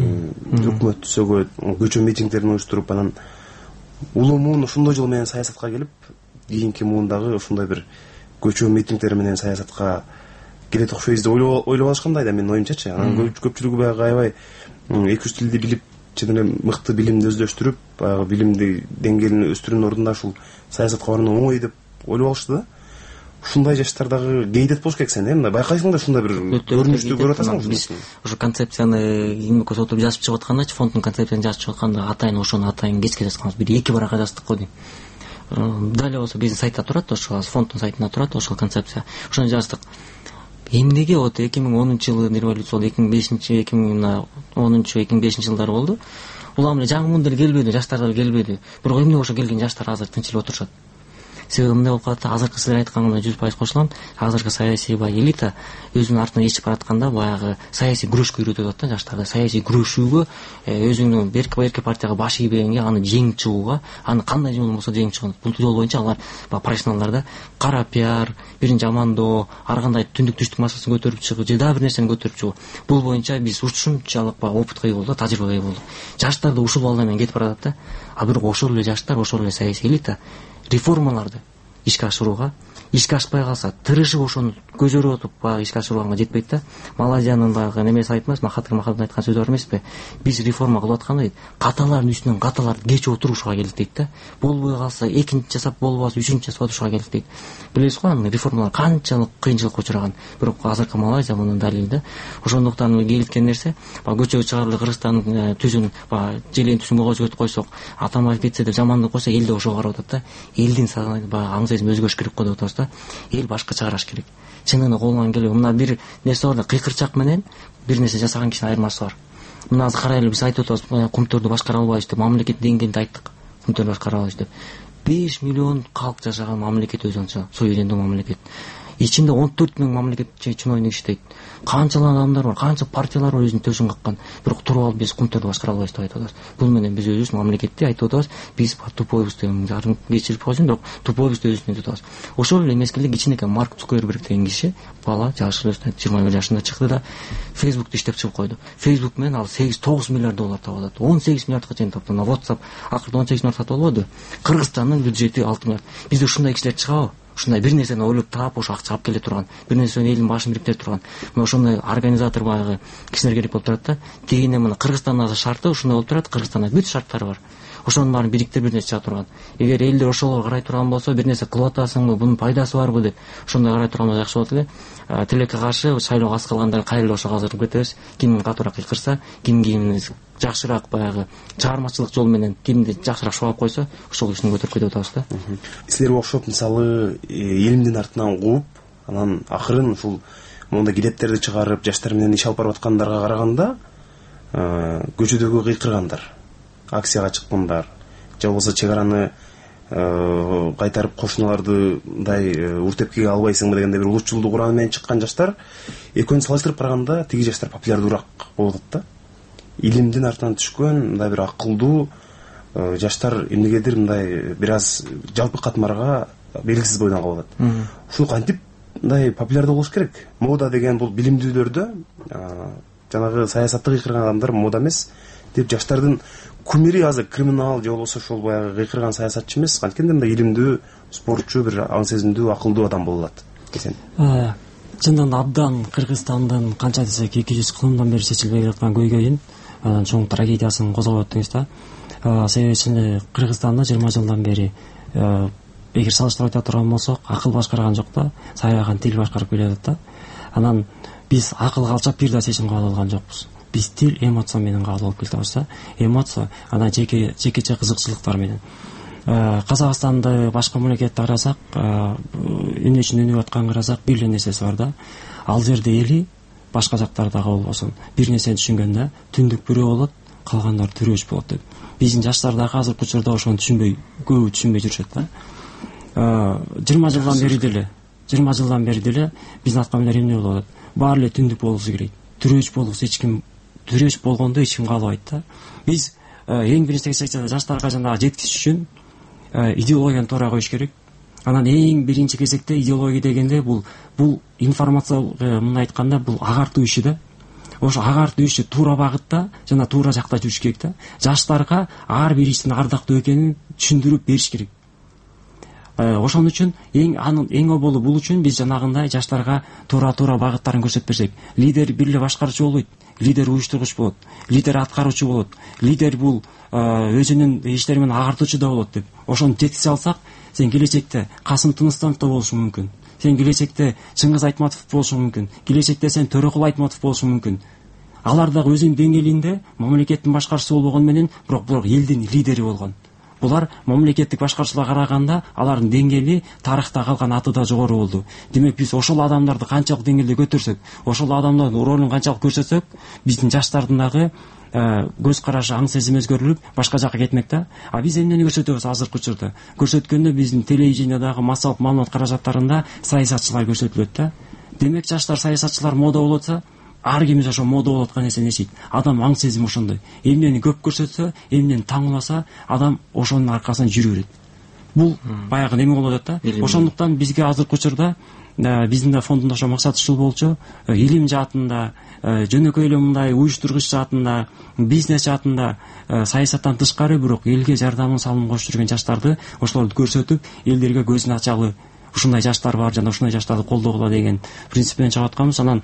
өкмөт сөгөт, көчө митингдерин уюштуруп, анан улуу муун ушундай жол менен саясатка келип, кийинки муундагы ушундай бир көчө митингдери менен саясатка келет окшойбуз деп ойлоп алышкандай да менин оюмчачы. Анан көпчүлүгү баягы аябай эки үч тилди билип, жана мыкты билимди өздөштүрүп, баягы билимди деңгээлин өстүрүүнүн ордунда ушул саясатка баруу оңой деп ойлоп алышты да. Ушундай жаштар дагы кейдет болуш керек. Сен эмне байкайсың да ушундай бир көрүнүштү көрүп атасың. Биз ошо концепцияны эмнеге отуруп жазып чыгып атканда, фонддун концепциясын жазып чыгып атканда атайын ошону атайын кечке жазганбыз. Бир эки баракка жаздык го дейм. Далее болсо биздин сайтта турат, ошол фонддун сайтында турат ошол концепция. Ошону жаздык. Эмнеге вот эки миң онунчу жылы революция болду, эки миң бешинчи эки миң онунчу эки миң бешинчи жылдары болду. Улам эле жаңы муун деле келбеди, жаштар деле келбеди. Бирок эмне ошо келген жаштар азыр тынчылып отурушат. себеби мындай болуп калат да, азыркы силер айтканга жүз пайыз кошулам. Азыркы саясий баягы элита өзүнүн артынан ээрчип баратканда баягы саясий күрөшкө үйрөтүп атат да жаштарды. Саясий күрөшүүгө, өзүнүн берки байыркы партияга баш ийбегенге, аны жеңип чыгууга, аны кандай жол болсо жеңип чыгат. Бул жол боюнча алар баягы профессионалдар да кара пиар, бирин жамандоо, ар кандай түндүк түштүк маселесин көтөрүп чыгуу, же дагы бир нерсени көтөрүп чыгуу. Бул боюнча биз ушунчалык баягы опытка ээ болдук, тажрыйбага ээ болдук. Жаштар да ушул балдар менен кетип баратат да. А бирок ошол эле жаштар, ошол эле саясий элита реформаларды ишке ашырууга, ишке ашпай калса, тырышып ошону көзөрүп отуруп баягы ишке ашырганга жетпейт да. Малайзиянын баягы немеси айтмас, Махатир Махамбет айткан сөзү бар эмеспи? Биз реформа кылып атканда дейт, каталардын үстүнөн каталарды кечип отурушуга келдик дейт да. Болбой калса, экинчи жасап болбосо, үчүнчү жасап отурушуга келдик дейт. Билесиз го, анын реформалар канчалык кыйынчылыкка учураган. Бирок азыркы Малайзия мунун далили да. Ошондуктан келишкен нерсе, баягы көчөгө чыгарылып Кыргызстандын түзүн, баягы желең түсүн көзгө өтүп койсок, Атамбаев кетсе деп жамандык койсо, эл да ошого карап атат да. Элдин баягы аң сезими өзгөрүш керек го деп атабыз да. Эл башкача караш керек. Чынын колунан келип, мына бир нерсе бар да, кыйкырчак менен бир нерсе жасаган кишинин айырмасы бар. Мына азыр карайлы, биз айтып атабыз, Кумтөрдү башкара албайбыз деп, мамлекет деңгээлде айттык. Кумтөрдү башкара албайбыз деп. беш миллион калк жашаган мамлекет өзүнчө, суверендүү мамлекет. Ичинде он төрт миң мамлекет чиновник иштейт. Канчалык адамдар бар, канча партиялар бар өзүнүн төшүн каккан. Бирок туруп алып биз Кумтөрдү башкара албайбыз деп айтып атабыз. Бул менен биз өзүбүз мамлекетти айтып атабыз. Биз тупойбуз деп жарым кечирип койсун, бирок тупойбуз деп өзүбүз айтып атабыз. Ошол эле мезгилде кичинекей Марк Цукерберг деген киши, бала, жашы жыйырма бир жашында чыкты да, Facebook'ты иштеп чыгып койду. Facebook менен ал сегиз тогуз миллиард доллар таап атат. он сегиз миллиардга чейин таптı. На WhatsApp акырда он сегиз миллиард сатып албады. Кыргызстандын бюджети алты миллиард. Бизде ушундай кишилер чыгабы? Ушундай бир нерсени ойлоп таап, ошо акча алып келе турган, бир нерсени элдин башын бириктире турган, мына ошондой организатор баягы кишилер керек болуп турат да. Дегенде мына Кыргызстандагы шарты ушундай болуп турат, Кыргызстанда бүт шарттары бар. Ошонун баарын бириктирип бир нерсе чыга турган. Эгер элдер ошого карай турган болсо, бир нерсе кылып атасыңбы, бунун пайдасы барбы деп, ошондой карай турган болсо жакшы болот эле. Тилекке каршы шайлоого аз калгандар кайрылып ошого азырып кетебиз. Ким катуураак кыйкырса, ким кимди жакшыраак баягы чыгармачылык жол менен кимди жакшыраак шоғап койсо, ошол кишини көтөрүп кетип атабыз да. Силерге окшоп мисалы элимдин артынан кууп, анан акырын ушул мондай китептерди чыгарып, жаштар менен иш алып барып аткандарга караганда, көчөдөгү кыйкыргандар, акцияга чыккандар, же болбосо чек араны кайтарып кошуналардыдай уртепкеге албайсыңбы дегенде бир улутчулдук ураны менен чыккан жаштар, экөөнүн салыштырып караганда тиги жаштар популярдуураак болуп атат да. Илимдин артынан түшкөн мындай бир акылдуу жаштар эмнегедир мындай бир аз жалпы катмарга белгисиз бойдон калып атат. Ушул кантип мындай популярдуу болуш керек? Мода деген бул билимдүүлөрдө жанагы саясатты кыйкырган адамдар мода эмес деп, жаштардын кумири азыр криминал же болбосо ошол баягы кыйкырган саясатчы эмес, анткенде мындай илимдүү, спортчу, бир аң сезимдүү, акылдуу адам боло алат десем. Чындыгында абдан Кыргызстандын канча десек эки жүз кылымдан бери чечилбей жаткан көйгөйүн, анан чоң трагедиясын козгоп өттүңүз да. Себеби Кыргызстанда жыйырма жылдан бери, эгер салыштырып айта турган болсок, акыл башкарган жок да, сайраган тил башкарып келе жатат да. Анан биз акылга алчап бир да чечим кабыл алган жокпуз. Биз тил, эмоция менен кабыл алып келатабыз да. Эмоция, анан жеке жекече кызыкчылыктар менен. Казакстанды башка мамлекетти карасак, эмне үчүн өнүгүп атканын карасак, бир эле нерсеси бар да. Ал жерде эли башка жактардагы болбосун, бир нерсени түшүнгөндө түндүк бирөө болот, калгандар төрөч болот деп. Биздин жаштар дагы азыркы учурда ошону түшүнбөй, көбү түшүнбөй жүрүшөт да. жыйырма жылдан бери деле, жыйырма жылдан бери деле биздин аткамдар эмне болуп атат? Баары эле түндүк болуусу керек. Төрөч болуусу эч ким, төрөч болгондо эч ким каалабайт да. Биз эң биринчи кезекте жаштарга жанагы жеткизиш үчүн идеологияны туура коюш керек. Анан эң биринчи кезекте идеология дегенде бул бул информация, мындай айтканда, бул агартуу иши да. Ошо агартуу иши туура багытта жана туура жакта жүрүш керек да. Жаштарга ар бир иштин ардактуу экенин түшүндүрүп бериш керек. Ошон үчүн эң анын эң оболу бул үчүн биз жанагындай жаштарга туура-туура багыттарын көрсөтүп берсек. Лидер бир эле башкаруучу болбойт. Лидер уюштургуч болот. Лидер аткаруучу болот. Лидер бул өзүнүн иштери менен агартуучу да болот деп. Ошону жеткизе алсак, сен келечекте Касым Тыныстанов да болушуң мүмкүн. Сен келечекте Чыңгыз Айтматов болушуң мүмкүн. Келечекте сен Төрөкул Айтматов болушуң мүмкүн. Алар дагы өзүнүн деңгээлинде мамлекеттин башкарчысы болбогон менен, бирок бирок элдин лидери болгон. Булар мамлекеттик башкарчыларга караганда алардын деңгээли, тарыхта калган аты да жогору болду. Демек биз ошол адамдарды канчалык деңгээлде көтөрсөк, ошол адамдардын ролун канчалык көрсөтсөк, биздин жаштардын дагы көз карашы, аң сезими өзгөрүлүп башка жака кетмек да. А биз эмнени көрсөтөбүз азыркы учурда? Көрсөткөндө биздин телевидениядагы массалык маалымат каражаттарында саясатчылар көрсөтүлөт да. Демек жаштар саясатчылар мода болуп атса, ар кимиз ошо мода болуп аткан нерсени ичет. Адам аң сезими ошондой. Эмнени көп көрсөтсө, эмнени таңууласа, адам ошонун аркасынан жүрө берет. Бул баягы неме болуп атат да. Ошондуктан бизге азыркы учурда биздин да фонддун ошо максаты ушул болчу, илим жаатында, жөнөкөй эле мындай уюштургуч жаатында, бизнес жаатында саясаттан тышкары бирок элге жардамын салымын кошуп жүргөн жаштарды ошолорду көрсөтүп, элдерге көзүн ачалы, ушундай жаштар бар, жана ушундай жаштарды колдогула деген принцип менен чыгып атканбыз. Анан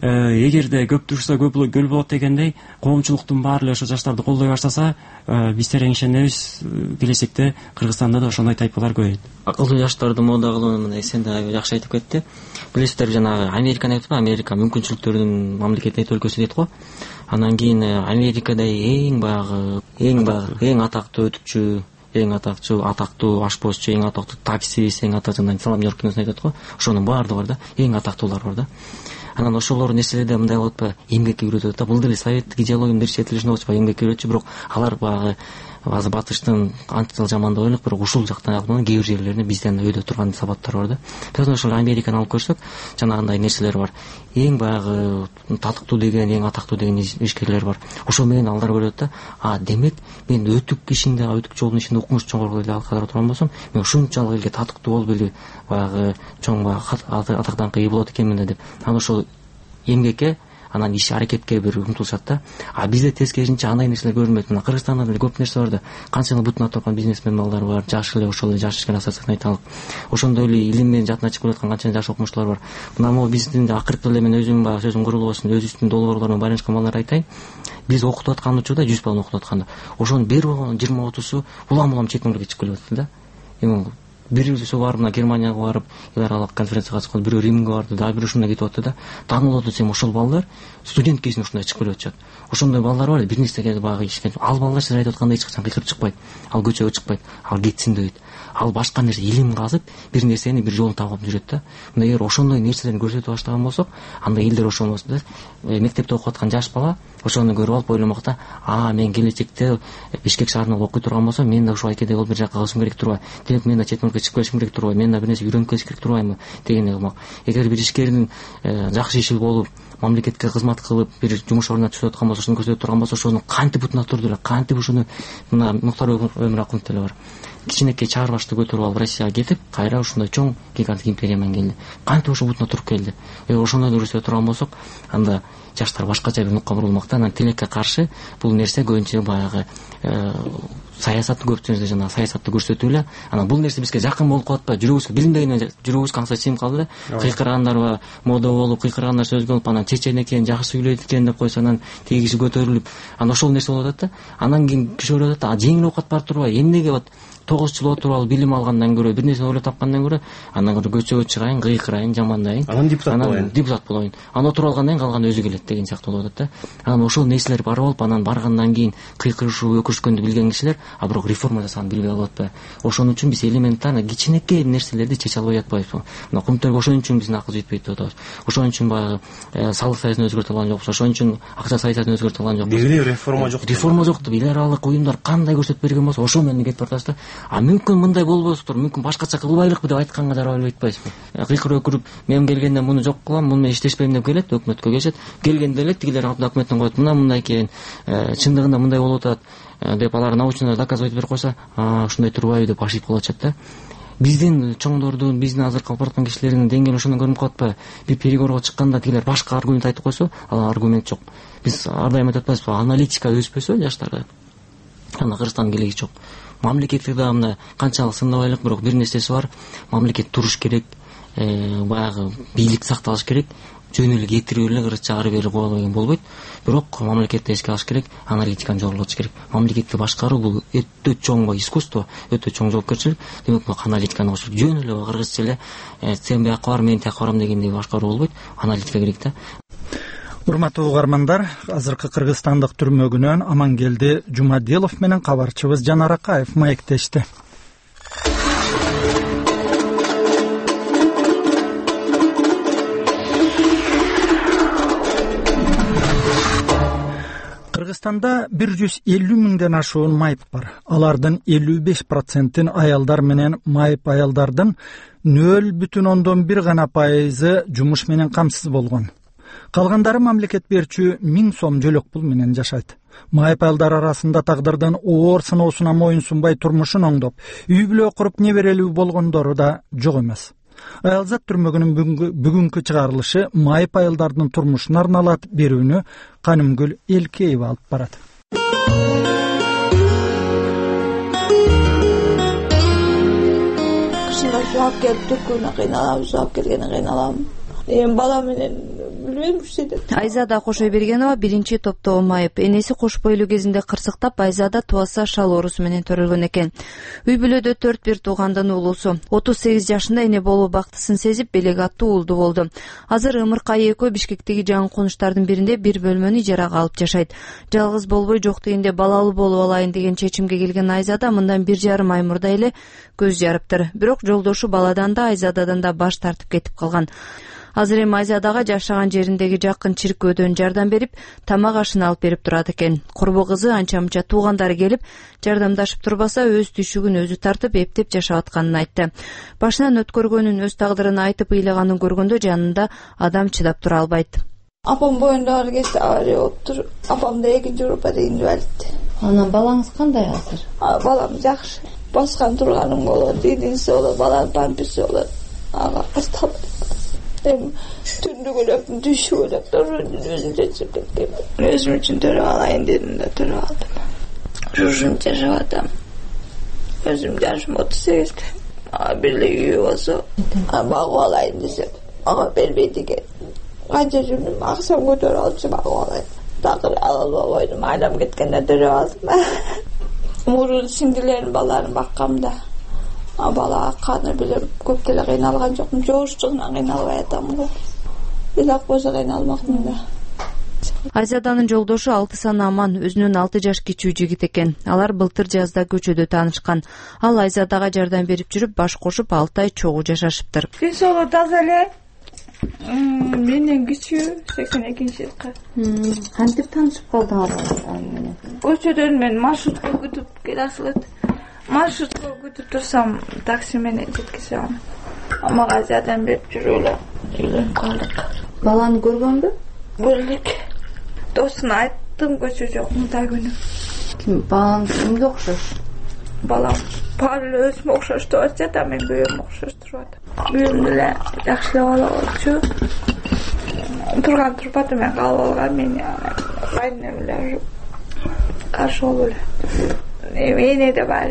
эгерде көп турса көл болот дегендей, коомчулуктун баары эле ошо жаштарды колдой баштаса, биз терең ишенебиз, келечекте Кыргызстанда да ошондой тайпалар көбөйөт. Акылдуу жаштарды мода кылуу мындай сен да жакшы айтып кетти. Билесиздер, жанагы Американы айтып, Америка мүмкүнчүлүктөрдүн мамлекети өлкөсү дейт го. Анан кийин Америкада эң баягы, эң баягы, эң атактуу өтүкчү, эң атактуу атактуу ашпозчу, эң атактуу таксист, эң атактуу Салам Нью-Йорк киносун айтат го. Ошонун баардыгы бар да, эң атактуулар бар да. Анан ошолор нерселерде мындай болот ба, эмгекке үйрөтөт да. Бул деле советтик идеология беришетилишин болчу, эмгекке үйрөтчү, бирок алар баягы азыр батыштын антитыл жамандап ойлойт, бирок ушул жактан кээ бир жерлеринде бизден өйдө турган сабаттар бар да. Биз ошол Американы алып көрсөк, жанагындай нерселер бар. Эң баягы татыктуу деген, эң атактуу деген ишкерлер бар. Ошол менен алдар көрөт да. А демек мен өтүк ишинде, өтүк жолдун ишинде укмуш чоңгор эле кадыр турган болсом, мен ушунчалык элге татыктуу болуп эле баягы чоң баягы атактан кый болот экенмин да деп. Анан ошол эмгекке, анан иш аракетке бир умтулушат да. А бизде тескерисинче андай нерселер көрүнбөйт. Мына Кыргызстанда деле көп нерсе бар да. Канчалык бутуна турган бизнесмен балдар бар, жаш эле ошол эле жаш ишкер ассоциациясына айталык. Ошондой эле илим менен жатына чыгып келаткан канча жаш окумуштуулар бар. Мына могу биздин акыркы эле мен өзүм баягы сөзүм курулуу болсун, өз үстүн долбоорлор менен байланышкан балдар айтайын. Биз окутуп аткан учурда жүз баланы окутуп атканда, ошонун бир жыйырма отузу улам-улам чет мамлекетке чыгып келип атты да. Эми бирөөсү барып, мына Германияга барып, эл аралык конференцияга катышкан, бирөө Римге барды, дагы бирөө ушундай кетип атты да. Таңуулоду десем, ошол балдар студент кезинде ушундай чыгып келип атышат. Ошондой балдар бар, бир нерсеге баягы ишкен. Ал балдар сиз айтып аткандай эч качан кыйкырып чыкпайт. Ал көчөгө чыкпайт. Ал кетсин дейт. Ал башка нерсе илим казып, бир нерсени бир жолун таап жүрөт да. Мына эгер ошондой нерселерди көрсөтө баштаган болсок, анда элдер ошону да, мектепте окуп аткан жаш бала ошону көрүп алып ойломок да, а мен келечекте Бишкек шаарында окуй турган болсом, мен да ушул айкеде болуп бир жака калышым керек турбайбы? Демек мен да чет мамлекетке чыгып келишим керек турбайбы? Мен да бир нерсе үйрөнүп келиш керек турбайбы дегендей кылмак. Эгер бир ишкердин жакшы иши болуп, мамлекетке кызмат кылып, бир жумуш ордуна түшүп аткан болсо, ошону көрсөтүп турган болсо, ошону кантип бутуна турду эле, кантип ушуну мына Муктар Өмүракунов деле бар. Кичинекей чаар башты көтөрүп алып Россияга кетип, кайра ушундай чоң гиганттык империя менен келди. Кантип ошо бутуна туруп келди? Эгер ошондой көрсөтө турган болсок, анда жаштар башкача бир нукка бурулмак да. Анан тилекке каршы бул нерсе көбүнчө баягы саясатты көпчүлүгү жана саясатты көрсөтүү эле. Анан бул нерсе бизге жакын болуп калат ба? Жүрөгүбүзгө билинбегенде жүрөгүбүз аңса чыйм калды да. Кыйкыргандар мода болуп, кыйкыргандар сөз болуп, анан чечен экен, жакшы сүйлөйт экен деп койсо, анан тиги киши көтөрүлүп, анан ошол нерсе болуп атат да. Анан кийин киши ойлоп атат, а жеңил оокат бар турбайбы? Эмнеге вот тогуз жыл отуруп алып билим алгандан көрө, бир нерсе ойлоп тапкандан көрө, андан көрө көчөгө чыгайын, кыйкырайын, жамандайын, анан депутат болоюн. Депутат болоюн. Анан отуруп алгандан кийин калганы өзү келет деген сыяктуу болуп атат да. Анан ошол нерселер бар болуп, анан баргандан кийин кыйкырышуу, өкүрүшкөндү билген кишилер, а бирок реформа жасаганды билбей калып атпайбы? Ошон үчүн биз элементарно кичинекей нерселерди чече албай жатпайбыз. Мына Кумтөргө ошон үчүн биздин акыл жетпейт деп атабыз. Ошон үчүн баягы салык саясатын өзгөртө алган жокпуз. Ошон үчүн акча саясатын өзгөртө алган жокпуз. Бизде реформа жок. Реформа жок деп эл аралык уюмдар кандай көрсөтүп берген болсо, ошол менен кетип атабыз да. А мүмкүн мындай болбосуптур, мүмкүн башкача кылбайлыкпы деп айтканга жарабай айтпайсызбы? Кыйкырып өкүрүп, мен келгенден муну жок кылам, муну менен иштешпейм деп келет, өкмөткө келишет. Келгенде эле тигилер өкмөттөн коет, мына мындай экен, чындыгында мындай болуп атат деп алар научно доказывать берип койсо, а ушундай турбайбы деп ашып калып атышат да. Биздин чоңдордун, биздин азыркы алып бараткан кишилердин деңгээли ошондон көрүнүп калат атпайбы? Бир переговорго чыкканда тигилер башка аргумент айтып койсо, ал аргумент жок. Биз ар дайым айтып атпайбызбы, аналитика өспөсө жаштарда, анда Кыргызстандын келеги жок. Мамлекетти да мына канчалык сындабайлык, бирок бир нерсеси бар, мамлекет туруш керек, баягы бийлик сакталыш керек. Жөн эле кетирип эле кыргызча ары бери кубалап келген болбойт. Бирок мамлекетти эске алыш керек, аналитиканы жогорулатыш керек. Мамлекетти башкаруу бул өтө чоң искусство, өтө чоң жоопкерчилик. Демек бул аналитиканы кошуп, жөн эле кыргызча эле сен бияка бар, мен тияка барам дегендей башкаруу болбойт. Аналитика керек да. Урматтуу угармандар, азыркы кыргызстандык түрмөгүнөн Амангелди Жумадилов менен кабарчыбыз Жанар Акаев маектешти. Кыргызстанда бир жүз элүү миңден ашуун майып бар. Алардын элүү беш процентин аялдар менен майып аялдардын нөл бүтүн ондон бир гана пайызы жумуш менен камсыз болгон. Калгандары мамлекет берчү миң сом жөлөк пул менен жашайт. Майып аялдар арасында тагдырдын оор сыноосуна моюн сунбай турмушун оңдоп, үй бүлө куруп неберелүү болгондору да жок эмес. Аялзат түрмөгүнүн бүгүнкү чыгарылышы майып аялдардын турмушуна арналат берүүнү Канымгүл Элкеева алып барат. Кышында сууап келип түкүүнү кыйналам, сууап келгени кыйналам. Эми бала менен билбейм уште. Айзада Кошойбергенова биринчи топтогу майып. Энеси кош бойлуу кезинде кырсыктап, Айзада тубаса шал оорусу менен төрөлгөн экен. Үй бүлөдө төрт бир туугандын уулусу. отуз сегиз жашында эне болуу бактысын сезип, белек аттуу уулду болду. Азыр ымыркай экөө Бишкектеги жаңы конуштардын биринде бир бөлмөнү ижарага алып жашайт. Жалгыз болбой жок дегенде балалуу болуп алайын деген чечимге келген Айзада мындан бир жарым ай мурда эле көз жарыптыр. Бирок жолдошу баладан да Айзададан да баш тартып кетип калган. Азыр эми Айзадага жашаган жериндеги жакын чиркөөдөн жардам берип, тамак ашын алып берип турат экен. Курбу кызы анча-мынча туугандары келип, жардамдашып турбаса, өз түйшүгүн өзү тартып, эптеп жашап атканын айтты. Башынан өткөргөнүн, өз тагдырын айтып ыйлаганын көргөндө жанында адам чыдап тура албайт. Апам боюндагы кезде авария болуптур. Апам да экинчи группада инвалид. Анан балаңыз кандай азыр? Балам жакшы. Баскан турганым болот, ийдиңси болот, баланын памперси болот. Ага, кырталбайт. Эми түндүк элеп, түшүп элеп, өзүм чечип кеткем. Өзүм үчүн төрөп алайын дедим да төрөп алдым. Жужум жашап атам. Өзүм жашым отуз сегизде. Бир эле үй болсо, багып алайын десем, ага бербейт экен. Канча жүрдүм, акчам көтөрүп алчу багып алайын. Такыр ала албайдым, айлам кеткенде төрөп алдым. Мурун сиңдилердин балаларын баккам да. А бала каны билем көп деле кыйналган жокмун. Жоошчугунан кыйналбай атам го. Билак болсо кыйналмакмын да. Айзаданын жолдошу Алтысан Аман өзүнүн алты жаш кичүү жигит экен. Алар былтыр жазда көчөдө таанышкан. Ал Айзадага жардам берип жүрүп, баш кошуп алты ай чогуу жашашыптыр. Фисолу таза эле. Менден кичүү, сексен экинчи жылкы. Кантип таанышып калдыңар ал менен? Көчөдөн мен маршрутка күтүп келасылыт. Маршрутка күтүп турсам, такси менен жеткизем. Мага жардам берип жүрүп эле үйлөнүп калдык. Баланы көргөнбү? Көрдүк. Досуна айттым, көчө жок мындай күнү. Ким балаңыз кимге окшош? Балам Павел өзүмө окшош деп атат, а мен күйөөмө окшош туруп атам. Күйөөм деле жакшы бала болчу. Турган турбады, мен калып алгам, мен кайнем эле каршы болуп эле. Эне де бар.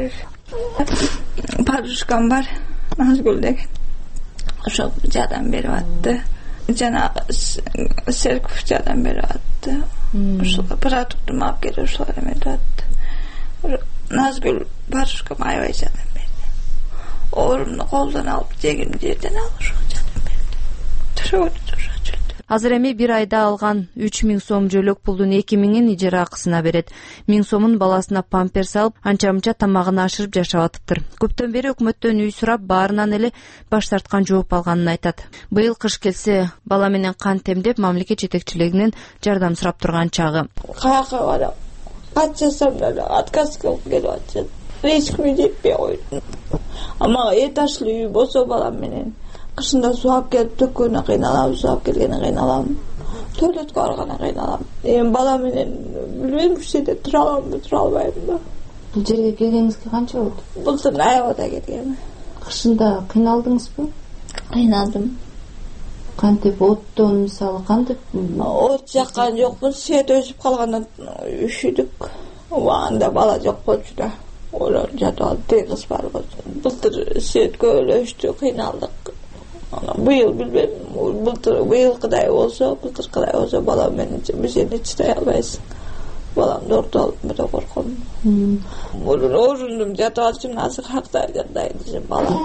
Подружкам бар. Назгүл деген. Ошо жардам берип атты. Жана Серков жардам берип атты. Ошо продуктум алып келип ошо эметип атты. Назгүл подружкам аябай жардам берди. Оорумду колдон алып, жегим жерден алып ошо жардам берди. Тура тура. Азыр эми бир айда алган үч миң сом жөлөк пулдун эки миңин ижара акысына берет. миң сомун баласына памперс алып, анча-мынча тамагын ашырып жашап атыптыр. Көптөн бери өкмөттөн үй сурап, баарынан эле баш тарткан жооп алганын айтат. Быйыл кыш келсе, бала менен кан темдеп, мамлекет жетекчилигинен жардам сурап турган чагы. Каяка барам? Кат жасам деле отказ кылып келип атышат. Эч кимге жетпей койдум. Ама этажлуу үй болсо балам менен кышында сууап келип төккөнү кыйналам, сууап келгени кыйналам. Туалетке барганы кыйналам. Эми бала менен билбейм ушул жерде тура аламбы, тура албаймбы. Бул жерге келгениңизге канча болду? Былтыр аябада келгем. Кышында кыйналдыңызбы? Кыйналдым. Кантип оттон мисалы кантип? От жаккан жокмун, свет өчүп калгандан үшүдүк. Убагында бала жок болчу да. Олар жатып алып, тей кыз бар болчу. Былтыр свет көп эле өчтү, кыйналдык. Быйыл билбейм, былтыр быйылкыдай болсо, былтыркыдай болсо бала менен бир жерде чыдай албайсың. Баламды ортуп алып мына корком. Мурун оорundum, жатып алчумун, азыр кандай жатайын десем бала.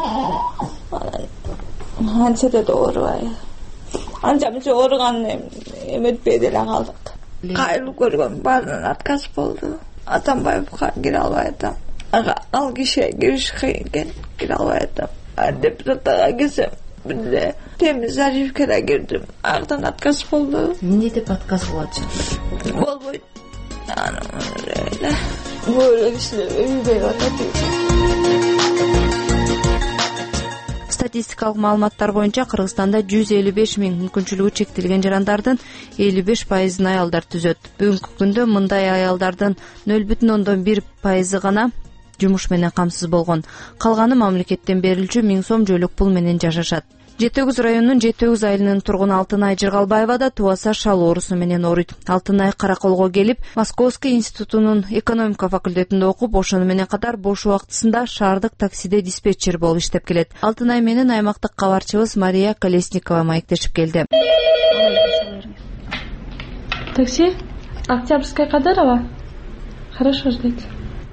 Анан анчада да оорубай. Анча-мынча ооруганын эметпей деле калдык. Кайрылып көргөн баарынан отказ болду. Атамбаевка кире албай атам. Ал кишиге кириш кыйын экен, кире албай атам. Депутаттарга келсем, бизде тemiz Зарифкеде кирдим. Артан отказ болду. Эмне деп отказ болот? Болбойт. эле көп эле кишилер үйбөй атат. Статистикалык маалыматтар боюнча Кыргызстанда жүз элүү беш миң мүмкүнчүлүгү чектелген жарандардын элүү беш пайызын аялдар түзөт. Бүгүнкү күндө мындай аялдардын нөл бүтүн ондон бир пайызы гана жумуш менен камсыз болгон. Калганы мамлекеттен берилчү миң сом жөлөк пул менен жашашат. Жети өгүз районунун Жети өгүз айылынын тургуну Алтынай Жыргалбаева да туаса шал оорусу менен ооруйт. Алтынай Караколго келип, Московский институтунун экономика факультетинде окуп, ошону менен катар бош убактысында шаардык таксиде диспетчер болуп иштеп келет. Алтынай менен аймактык кабарчыбыз Мария Колесникова маектешип келди. Такси? Октябрьская Кадырова? Хорошо, ждите.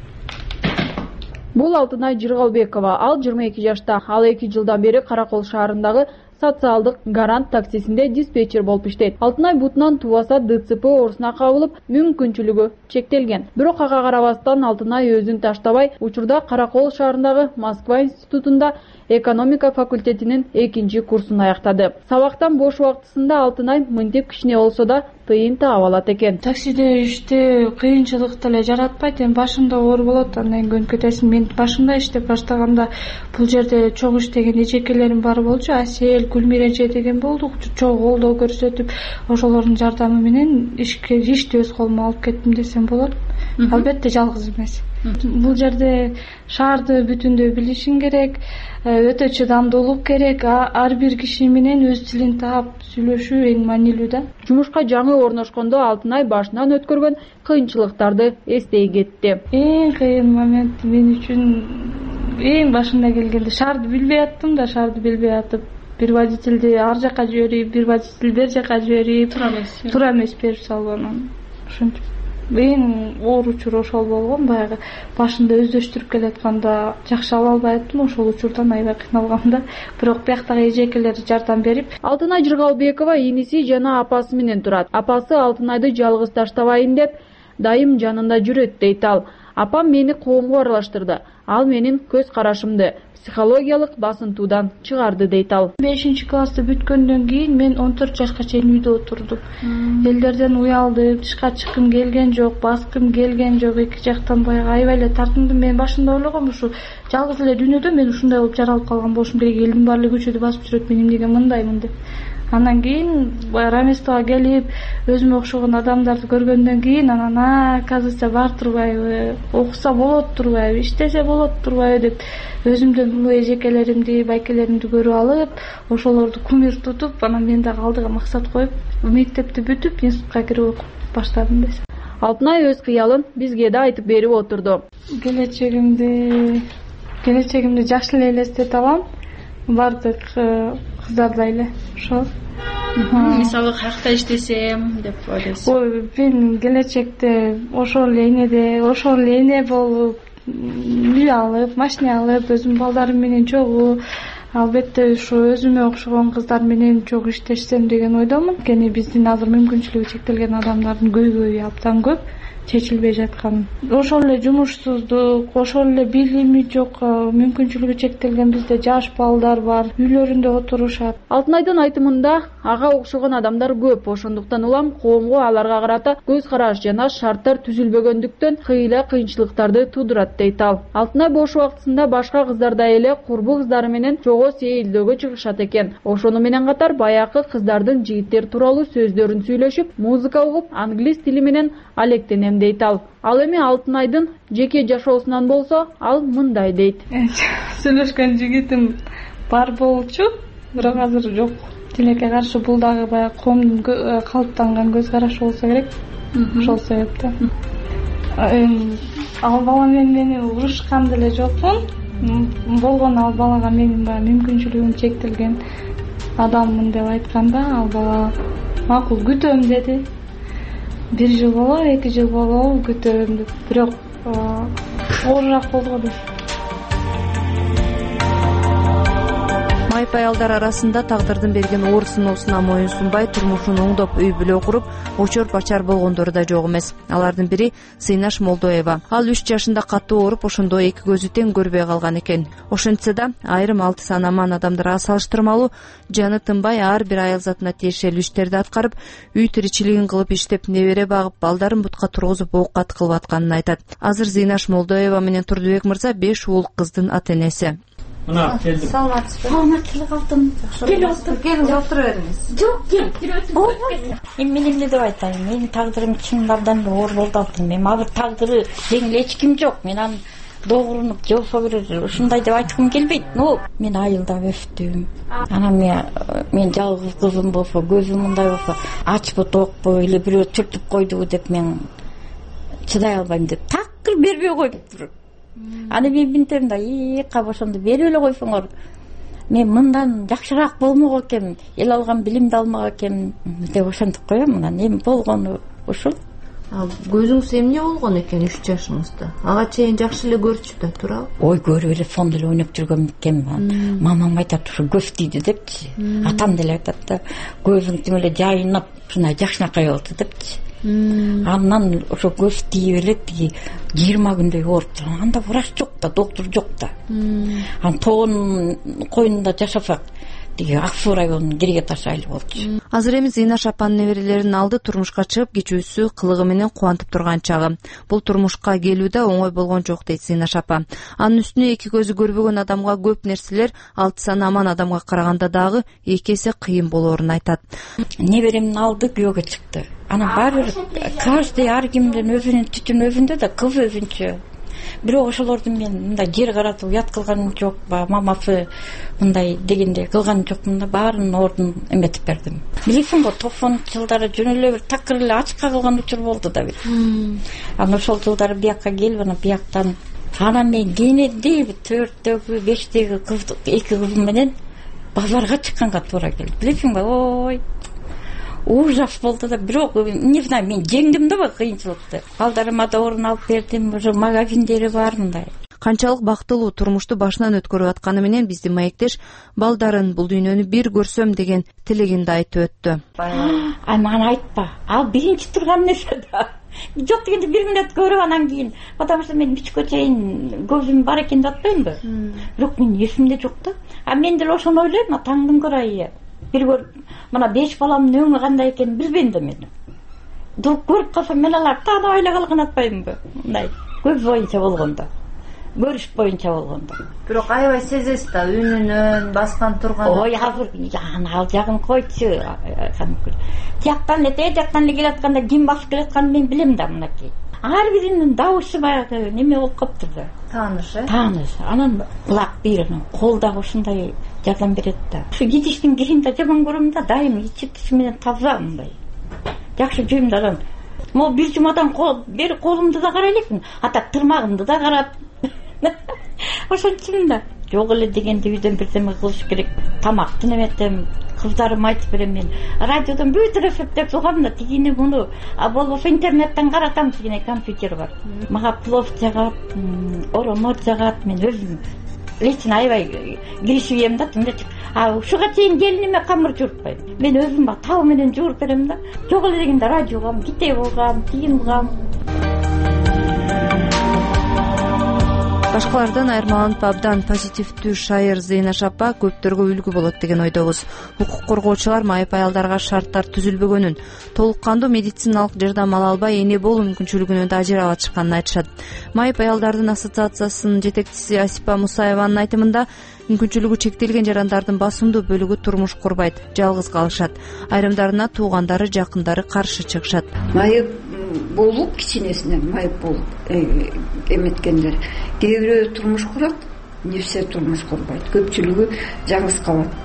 Бул Алтынай Жыргалбекова. Ал жыйырма эки жашта. Ал эки жылдан бери Каракол шаарындагы социалдык гарант таксисинде диспетчер болуп иштейт. Алтынай бутунан туаса ДЦП оорусуна кабылып, мүмкүнчүлүгү чектелген. Бирок ага карабастан Алтынай өзүн таштабай, учурда Каракол шаарындагы Москва институтунда экономика факультетинин экинчи курсун аяктады. Сабактан бош убактысында Алтынай мынтип кичине болсо да тыйын таап алат экен. Таксиде иштөө кыйынчылык деле жаратпайт. Эми башында оор болот, андан кийин көнүп кетесиң. Мен башында иштеп баштаганда бул жерде чоң иштеген эжекелерим бар болчу. Асел, Гүлмире деген болдук. Чоң колдоо көрсөтүп, ошолордун жардамы менен ишке ишти өз колума алып кеттим десем болот. Албетте жалгыз эмес. Бул жерде шаарды бүтүндөй билишиң керек, өтө чыдамдуулук керек. Ар бир киши менен өз тилин таап сүйлөшүү эң маанилүү да. Жумушка жаңы орношкондо Алтынай башынан өткөргөн кыйынчылыктарды эстей кетти. Эң кыйын момент мен үчүн эң башында келгенде шаарды билбей аттым да, шаарды билбей атып, бир водительди ар жака жиберип, бир водитель бер жака жиберип, туура эмес, туура эмес берип салган. Ошентип эң оор учур ошол болгон. Баягы башында өздөштүрүп келатканда жакшы ала албай аттым, ошол учурдан аябай кыйналгам да. Бирок бияктагы эжекелер жардам берип. Алтынай Жыргалбекова иниси жана апасы менен турат. Апасы Алтынайды жалгыз таштабайын деп дайым жанында жүрөт дейт ал. Апам мени коомго аралаштырды. Ал менин көз карашымды психологиялык басынтуудан чыгарды дейт ал. бешинчи классты бүткөндөн кийин мен он төрт жашка чейин үйдө отурдум. Элдерден уялдым, тышка чыккым келген жок, баскым келген жок, эки жактан баягы аябай эле тартындым. Мен башында ойлогом, ушу жалгыз эле дүйнөдө мен ушундай болуп жаралып калган болушум керек, элдин баары эле көчөдө басып жүрөт, мен эмнеге мындаймын деп. Андан кийин равенствого келип, өзүмө окшогон адамдарды көргөндөн кийин анан оказывается бар турбайбы, окуса болот турбайбы, иштесе болот турбайбы деп өзүмдөн улуу эжекелеримди, байкелеримди көрүп алып, ошолорду кумир тутуп, анан мен дагы алдыга максат коюп, мектепти бүтүп, институтка кирип окуп баштадым десем. Алтынай өз кыялын бизге да айтып берип отурду. Келечегимди, келечегимди жакшы эле элестете алам. Бардык кыздардай эле ошол. Мисалы каякта иштесем деп ойлойсуз? Ой, мен келечекте ошол эле энеде, ошол эле эне болуп, үй алып, машина алып, өзүмдүн балдарым менен чогуу, албетте ушу өзүмө окшогон кыздар менен чогуу иштешсем деген ойдомун. Анткени биздин азыр мүмкүнчүлүгү чектелген адамдардын көйгөйү абдан көп чечилбей жаткан. Ошол эле жумушсуздук, ошол эле билими жок, мүмкүнчүлүгү чектелген бизде жаш балдар бар, үйлөрүндө отурушат. Алтынайдын айтымында ага окшогон адамдар көп, ошондуктан улам коомго аларга карата көз караш жана шарттар түзүлбөгөндүктөн кыйла кыйынчылыктарды туудурат дейт ал. Алтынай бош убактысында башка кыздардай эле курбу кыздары менен чогуу сейилдөөгө чыгышат экен. Ошону менен катар баякы кыздардын жигиттер тууралуу сөздөрүн сүйлөшүп, музыка угуп, англис тили менен алектенем дейт ал. Ал эми Алтынайдын жеке жашоосунан болсо, ал мындай дейт. Сүйлөшкөн жигитим бар болчу, бирок азыр жок. Тилекке каршы бул дагы баягы коомдун калыптанган көз карашы болсо керек. Ошол себептен. Ал бала менен мени урушкан деле жокмун. Болгон ал балага менин баягы мүмкүнчүлүгүм чектелген адаммын деп айтканда, ал бала макул күтөм деди. Бир жыл болобу, эки жыл болобу күтөм деп. Бирок оорураак болду го дейт. майып аялдар арасында тагдырдын берген оор сыноосуна моюн сунбай турмушун оңдоп үй бүлө куруп очор бачар болгондору да жок эмес. Алардын бири Зыйнаш Молдоева. Ал үч жашында катуу ооруп, ошондо эки көзү тең көрбөй калган экен. Ошентсе да айрым алты саны аман адамдарга салыштырмалуу жаны тынбай ар бир аял затына тиешелүү иштерди аткарып, үй тиричилигин кылып иштеп, небере багып, балдарын бутка тургузуп оокат кылып атканын айтат. Азыр Зыйнаш Молдоева менен Турдубек мырза беш уул кыздын ата энеси. Мына келдим. Саламатсызбы? Саламаттык алдым. Кел отур, келиңиз отура бериңиз. Жок, кел, кирип Эми мен эмне деп айтайын? Менин тагдырым чын абдан оор болду алтын. Мен абы тагдыры жеңил эч ким жок. Мен аны догурунуп жолсо берер ушундай деп айткым келбейт. Но мен айылда өстүм. Анан мен мен жалгыз кызым болсо, көзүм мындай болсо, ачпы токпу эле бирөө түртүп койдубу деп мен чыдай албайм деп такыр бербей коюптур. Аны мен бинтем да, ийка ошондо берип эле койсоңор, мен мындан жакшыраак болмок экен, эл алган билимди алмак экен деп ошентип коем. Анан эми болгону ушул. Ал көзүңүз эмне болгон экен үч жашыңызда? Ага чейин жакшы эле көрчү да, туурабы? Ой, көрүп эле сонду эле ойноп жүргөн экен. Мамам айтат, ушу көз тийди депчи. Атам деле айтат да, көзүң тим эле жайнап, ушундай жакшынакай болду депчи. Андан ошо көз тийип эле тиги жыйырма күндөй оорупту. Анда врач жок да, доктор жок да. Анан тоонун койнунда жашасак, тиги Ак Суу районунун Кирге Таш айылы болчу. Азыр эми Зыйнаш апанын неберелерин алды, турмушка чыгып, кичүүсү кылыгы менен кубантып турган чагы. Бул турмушка келүү да оңой болгон жок дейт Зыйнаш апа. Анын үстүнө эки көзү көрбөгөн адамга көп нерселер алты саны аман адамга караганда дагы эки эсе кыйын болоорун айтат. Неберемдин алды күйөөгө чыкты. Анан баары бир каждый ар кимдин өзүнүн түтүнү өзүндө да, кыз өзүнчө. Бирок ошолордун мен мындай жер каратып уят кылганым жок, мамасы мындай дегенде кылган жокмун да, баарын ордун эметип бердим. Билесиңби, токсонунчу жылдары жөн эле бир такыр эле ачыкка кылган учур болду да бир. Анан ошол жылдары биякка келип, анан бияктан анан мен кенеди төрттөгү, бештеги кыз, эки кызым менен базарга чыкканга туура келди. Билесиңби, ой, ужас болду да. Бирок не знаю, мен жеңдим да кыйынчылыкты. Балдарыма да орун алып бердим, уже магазиндери бар мындай. Канчалык бактылуу турмушту башынан өткөрүп атканы менен биздин маектеш балдарын бул дүйнөнү бир көрсөм деген тилегинди айтып өттү. Ай, мага айтпа. Ал биринчи турган нерсе да. Жок дегенде бир мүнөт көрүп анан кийин, потому что мен бичкө чейин көзүм бар экен деп атпаймынбы? Бирок менин эсимде жок да. А мен деле ошону ойлойм, таңдын көрайы. Бир көр, мына беш баламдын өңү кандай экенин билбейм да мен. Дуруп көрүп калсам мен аларды таанып айлагалган атпаймынбы? Мындай көз боюнча болгондо, көрүш боюнча болгондо. Бирок аябай сезесиз да, үнүнөн, баскан турганын. Ой, азыр ал жагын койчу. Тияктан эле, тээ жактан эле келатканда ким басып келатканын мен билем да мынакей. Ар биринин дабышы баягы неме болуп калыптыр да. Тааныш, э? Тааныш. Анан кулак биринин кол дагы ушундай жардам берет да. Ушу идиштин кийин да жаман көрөм да, дайым ичи менен таза мындай. Жакшы жүйүм да анан. Могу бир жумадан кол, бери колумду да карай элекмин, ата тырмагымды да карап. Ошентчимин да. Жок эле дегенде үйдөн бирдеме кылыш керек. Тамакты неметем, кыздарыма айтып берем мен. Радиодон бүт рецепттер угам да, тигини муну, а болбосо интернеттен каратам, тигине компьютер бар. Мага плов жагат, оромот жагат, мен өзүм лично аябай киришип ем да, тимдечи. А ушуга чейин келиниме камыр жууртпайм. Мен өзүм бак табы менен жууруп берем да. Жок эле дегенде радиогам, китеп угам, тигин угам. Башкалардан айырмаланып абдан позитивдүү шайыр Зыйнаш апа көптөргө үлгү болот деген ойдобуз. Укук коргоочулар майып аялдарга шарттар түзүлбөгөнүн, толук кандуу медициналык жардам ала албай эне болуу мүмкүнчүлүгүнөн да ажырап атышканын айтышат. Майып аялдардын ассоциациясынын жетекчиси Асипа Мусаеванын айтымында, мүмкүнчүлүгү чектелген жарандардын басымдуу бөлүгү турмуш курбайт, жалгыз калышат. Айрымдарына туугандары, жакындары каршы чыгышат. Майып болуп, кичинесинен майып болуп эметкендер кээ бирөө турмуш курат, нерсе турмуш курбайт, көпчүлүгү жалгыз калат.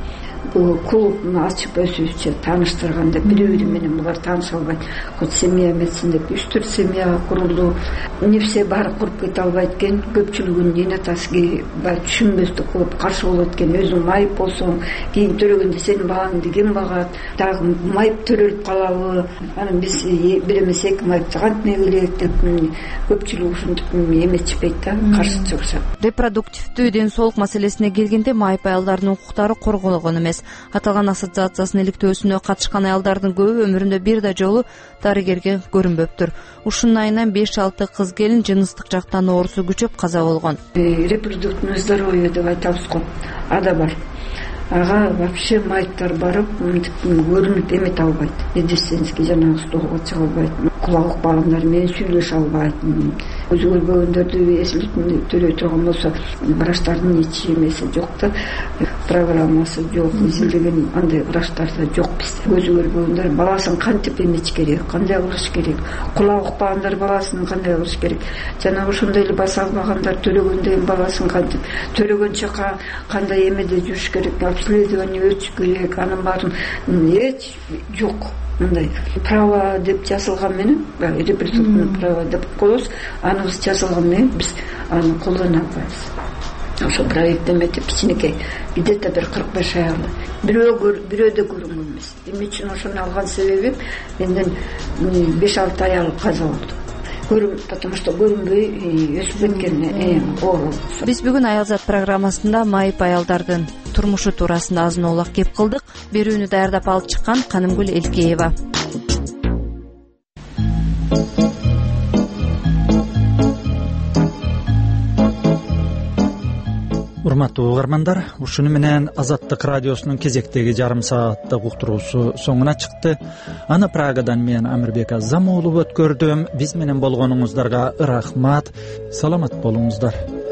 клубун ачып өзүбүзчө тааныштырганда бири бири менен булар тааныша албайт, хоть семья эмесин деп үч төрт семья курулду. Не все баары куруп кете албайт экен, көпчүлүгүнүн эне атасы баягы түшүнбөстүк кылып каршы болот экен. Өзүң майып болсоң кийин төлөгөндө сенин багаңды ким багат, дагы майып төрөлүп калабы, анан биз бир эмес эки майыпты кантип элек деп көпчүлүк ушинтип эметишпейт да, каршы чыгышат. Репродуктивдүү ден соолук маселесине келгенде майып аялдардын укуктары корголгон эмес. Аталган ассоциациянын иликтөөсүнө катышкан аялдардын көбү өмүрүндө бир да жолу дарыгерге көрүнбөптүр. Ушунун айынан беш алты кыз келин жыныстык жактан оорусу күчөп каза болгон. Репродуктивный здоровье деп айтабыз го, ада бар. Ага вообще майыптар барып мынтип көрүнүп эмете албайт. Медицинский жанагы столго чыга албайт. Кулак укпагандар менен сүйлөшө албайт. Өзү көрбөгөндөрдү эслетип төлөй турган болсо, врачтардын эч эмеси жок да, программасы жок, изилдеген андай врачтар да жок бизде. Өзү көрбөгөндөр баласын кантип эмечиш керек, кандай кылыш керек, кулак укпагандар баласын кандай кылыш керек, жана ошондой эле баса албагандар төлөгөндө баласын кантип төлөгөнчө кандай эмеде жүрүш керек, обследование өтүш керек, анын баарын эч жок. Мындай право деп жазылган менен, репродуктивный право деп коебуз, аныбыз жазылган менен биз аны колдоно албайбыз. Ошо проект эметип кичинекей, где-то бир кырк беш аял, бирөө бирөөдө көрүнгөн эмес. Эмне үчүн ошону алган себебим, менден беш алты аял каза болду. Көрүм, потому что көрүнбөй өсүп кеткен оору. Биз бүгүн Аялзат программасында майып аялдардын турмушу туурасында азын оолак кеп кылдык. Берүүнү даярдап алып чыккан Канымгүл Элкеева. Урматтуу угармандар, ушуну менен Азаттык радиосунун кезектеги жарым сааттык уктуруусу соңуна чыкты. Аны Прагадан мен Амирбек Азам уулу өткөрдүм. Биз менен болгонуңуздарга рахмат. Саламат болуңуздар.